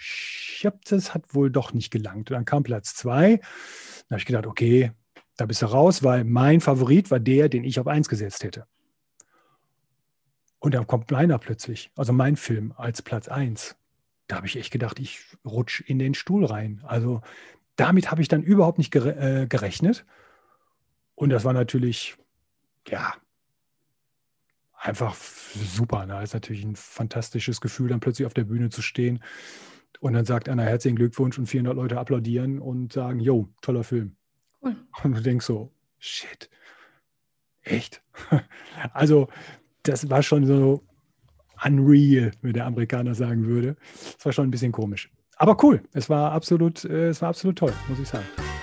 das hat wohl doch nicht gelangt. Und dann kam Platz 2. Da habe ich gedacht, okay, da bist du raus, weil mein Favorit war der, den ich auf 1 gesetzt hätte. Und dann kommt meiner plötzlich, also mein Film als Platz 1. Da habe ich echt gedacht, ich rutsche in den Stuhl rein. Also damit habe ich dann überhaupt nicht gerechnet. Und das war natürlich, ja, einfach super. Das ist natürlich ein fantastisches Gefühl, dann plötzlich auf der Bühne zu stehen. Und dann sagt einer herzlichen Glückwunsch und 400 Leute applaudieren und sagen, jo, toller Film. Cool. Und du denkst so, shit, echt? Also das war schon so unreal, wie der Amerikaner sagen würde. Das war schon ein bisschen komisch. Aber cool, es war absolut toll, muss ich sagen.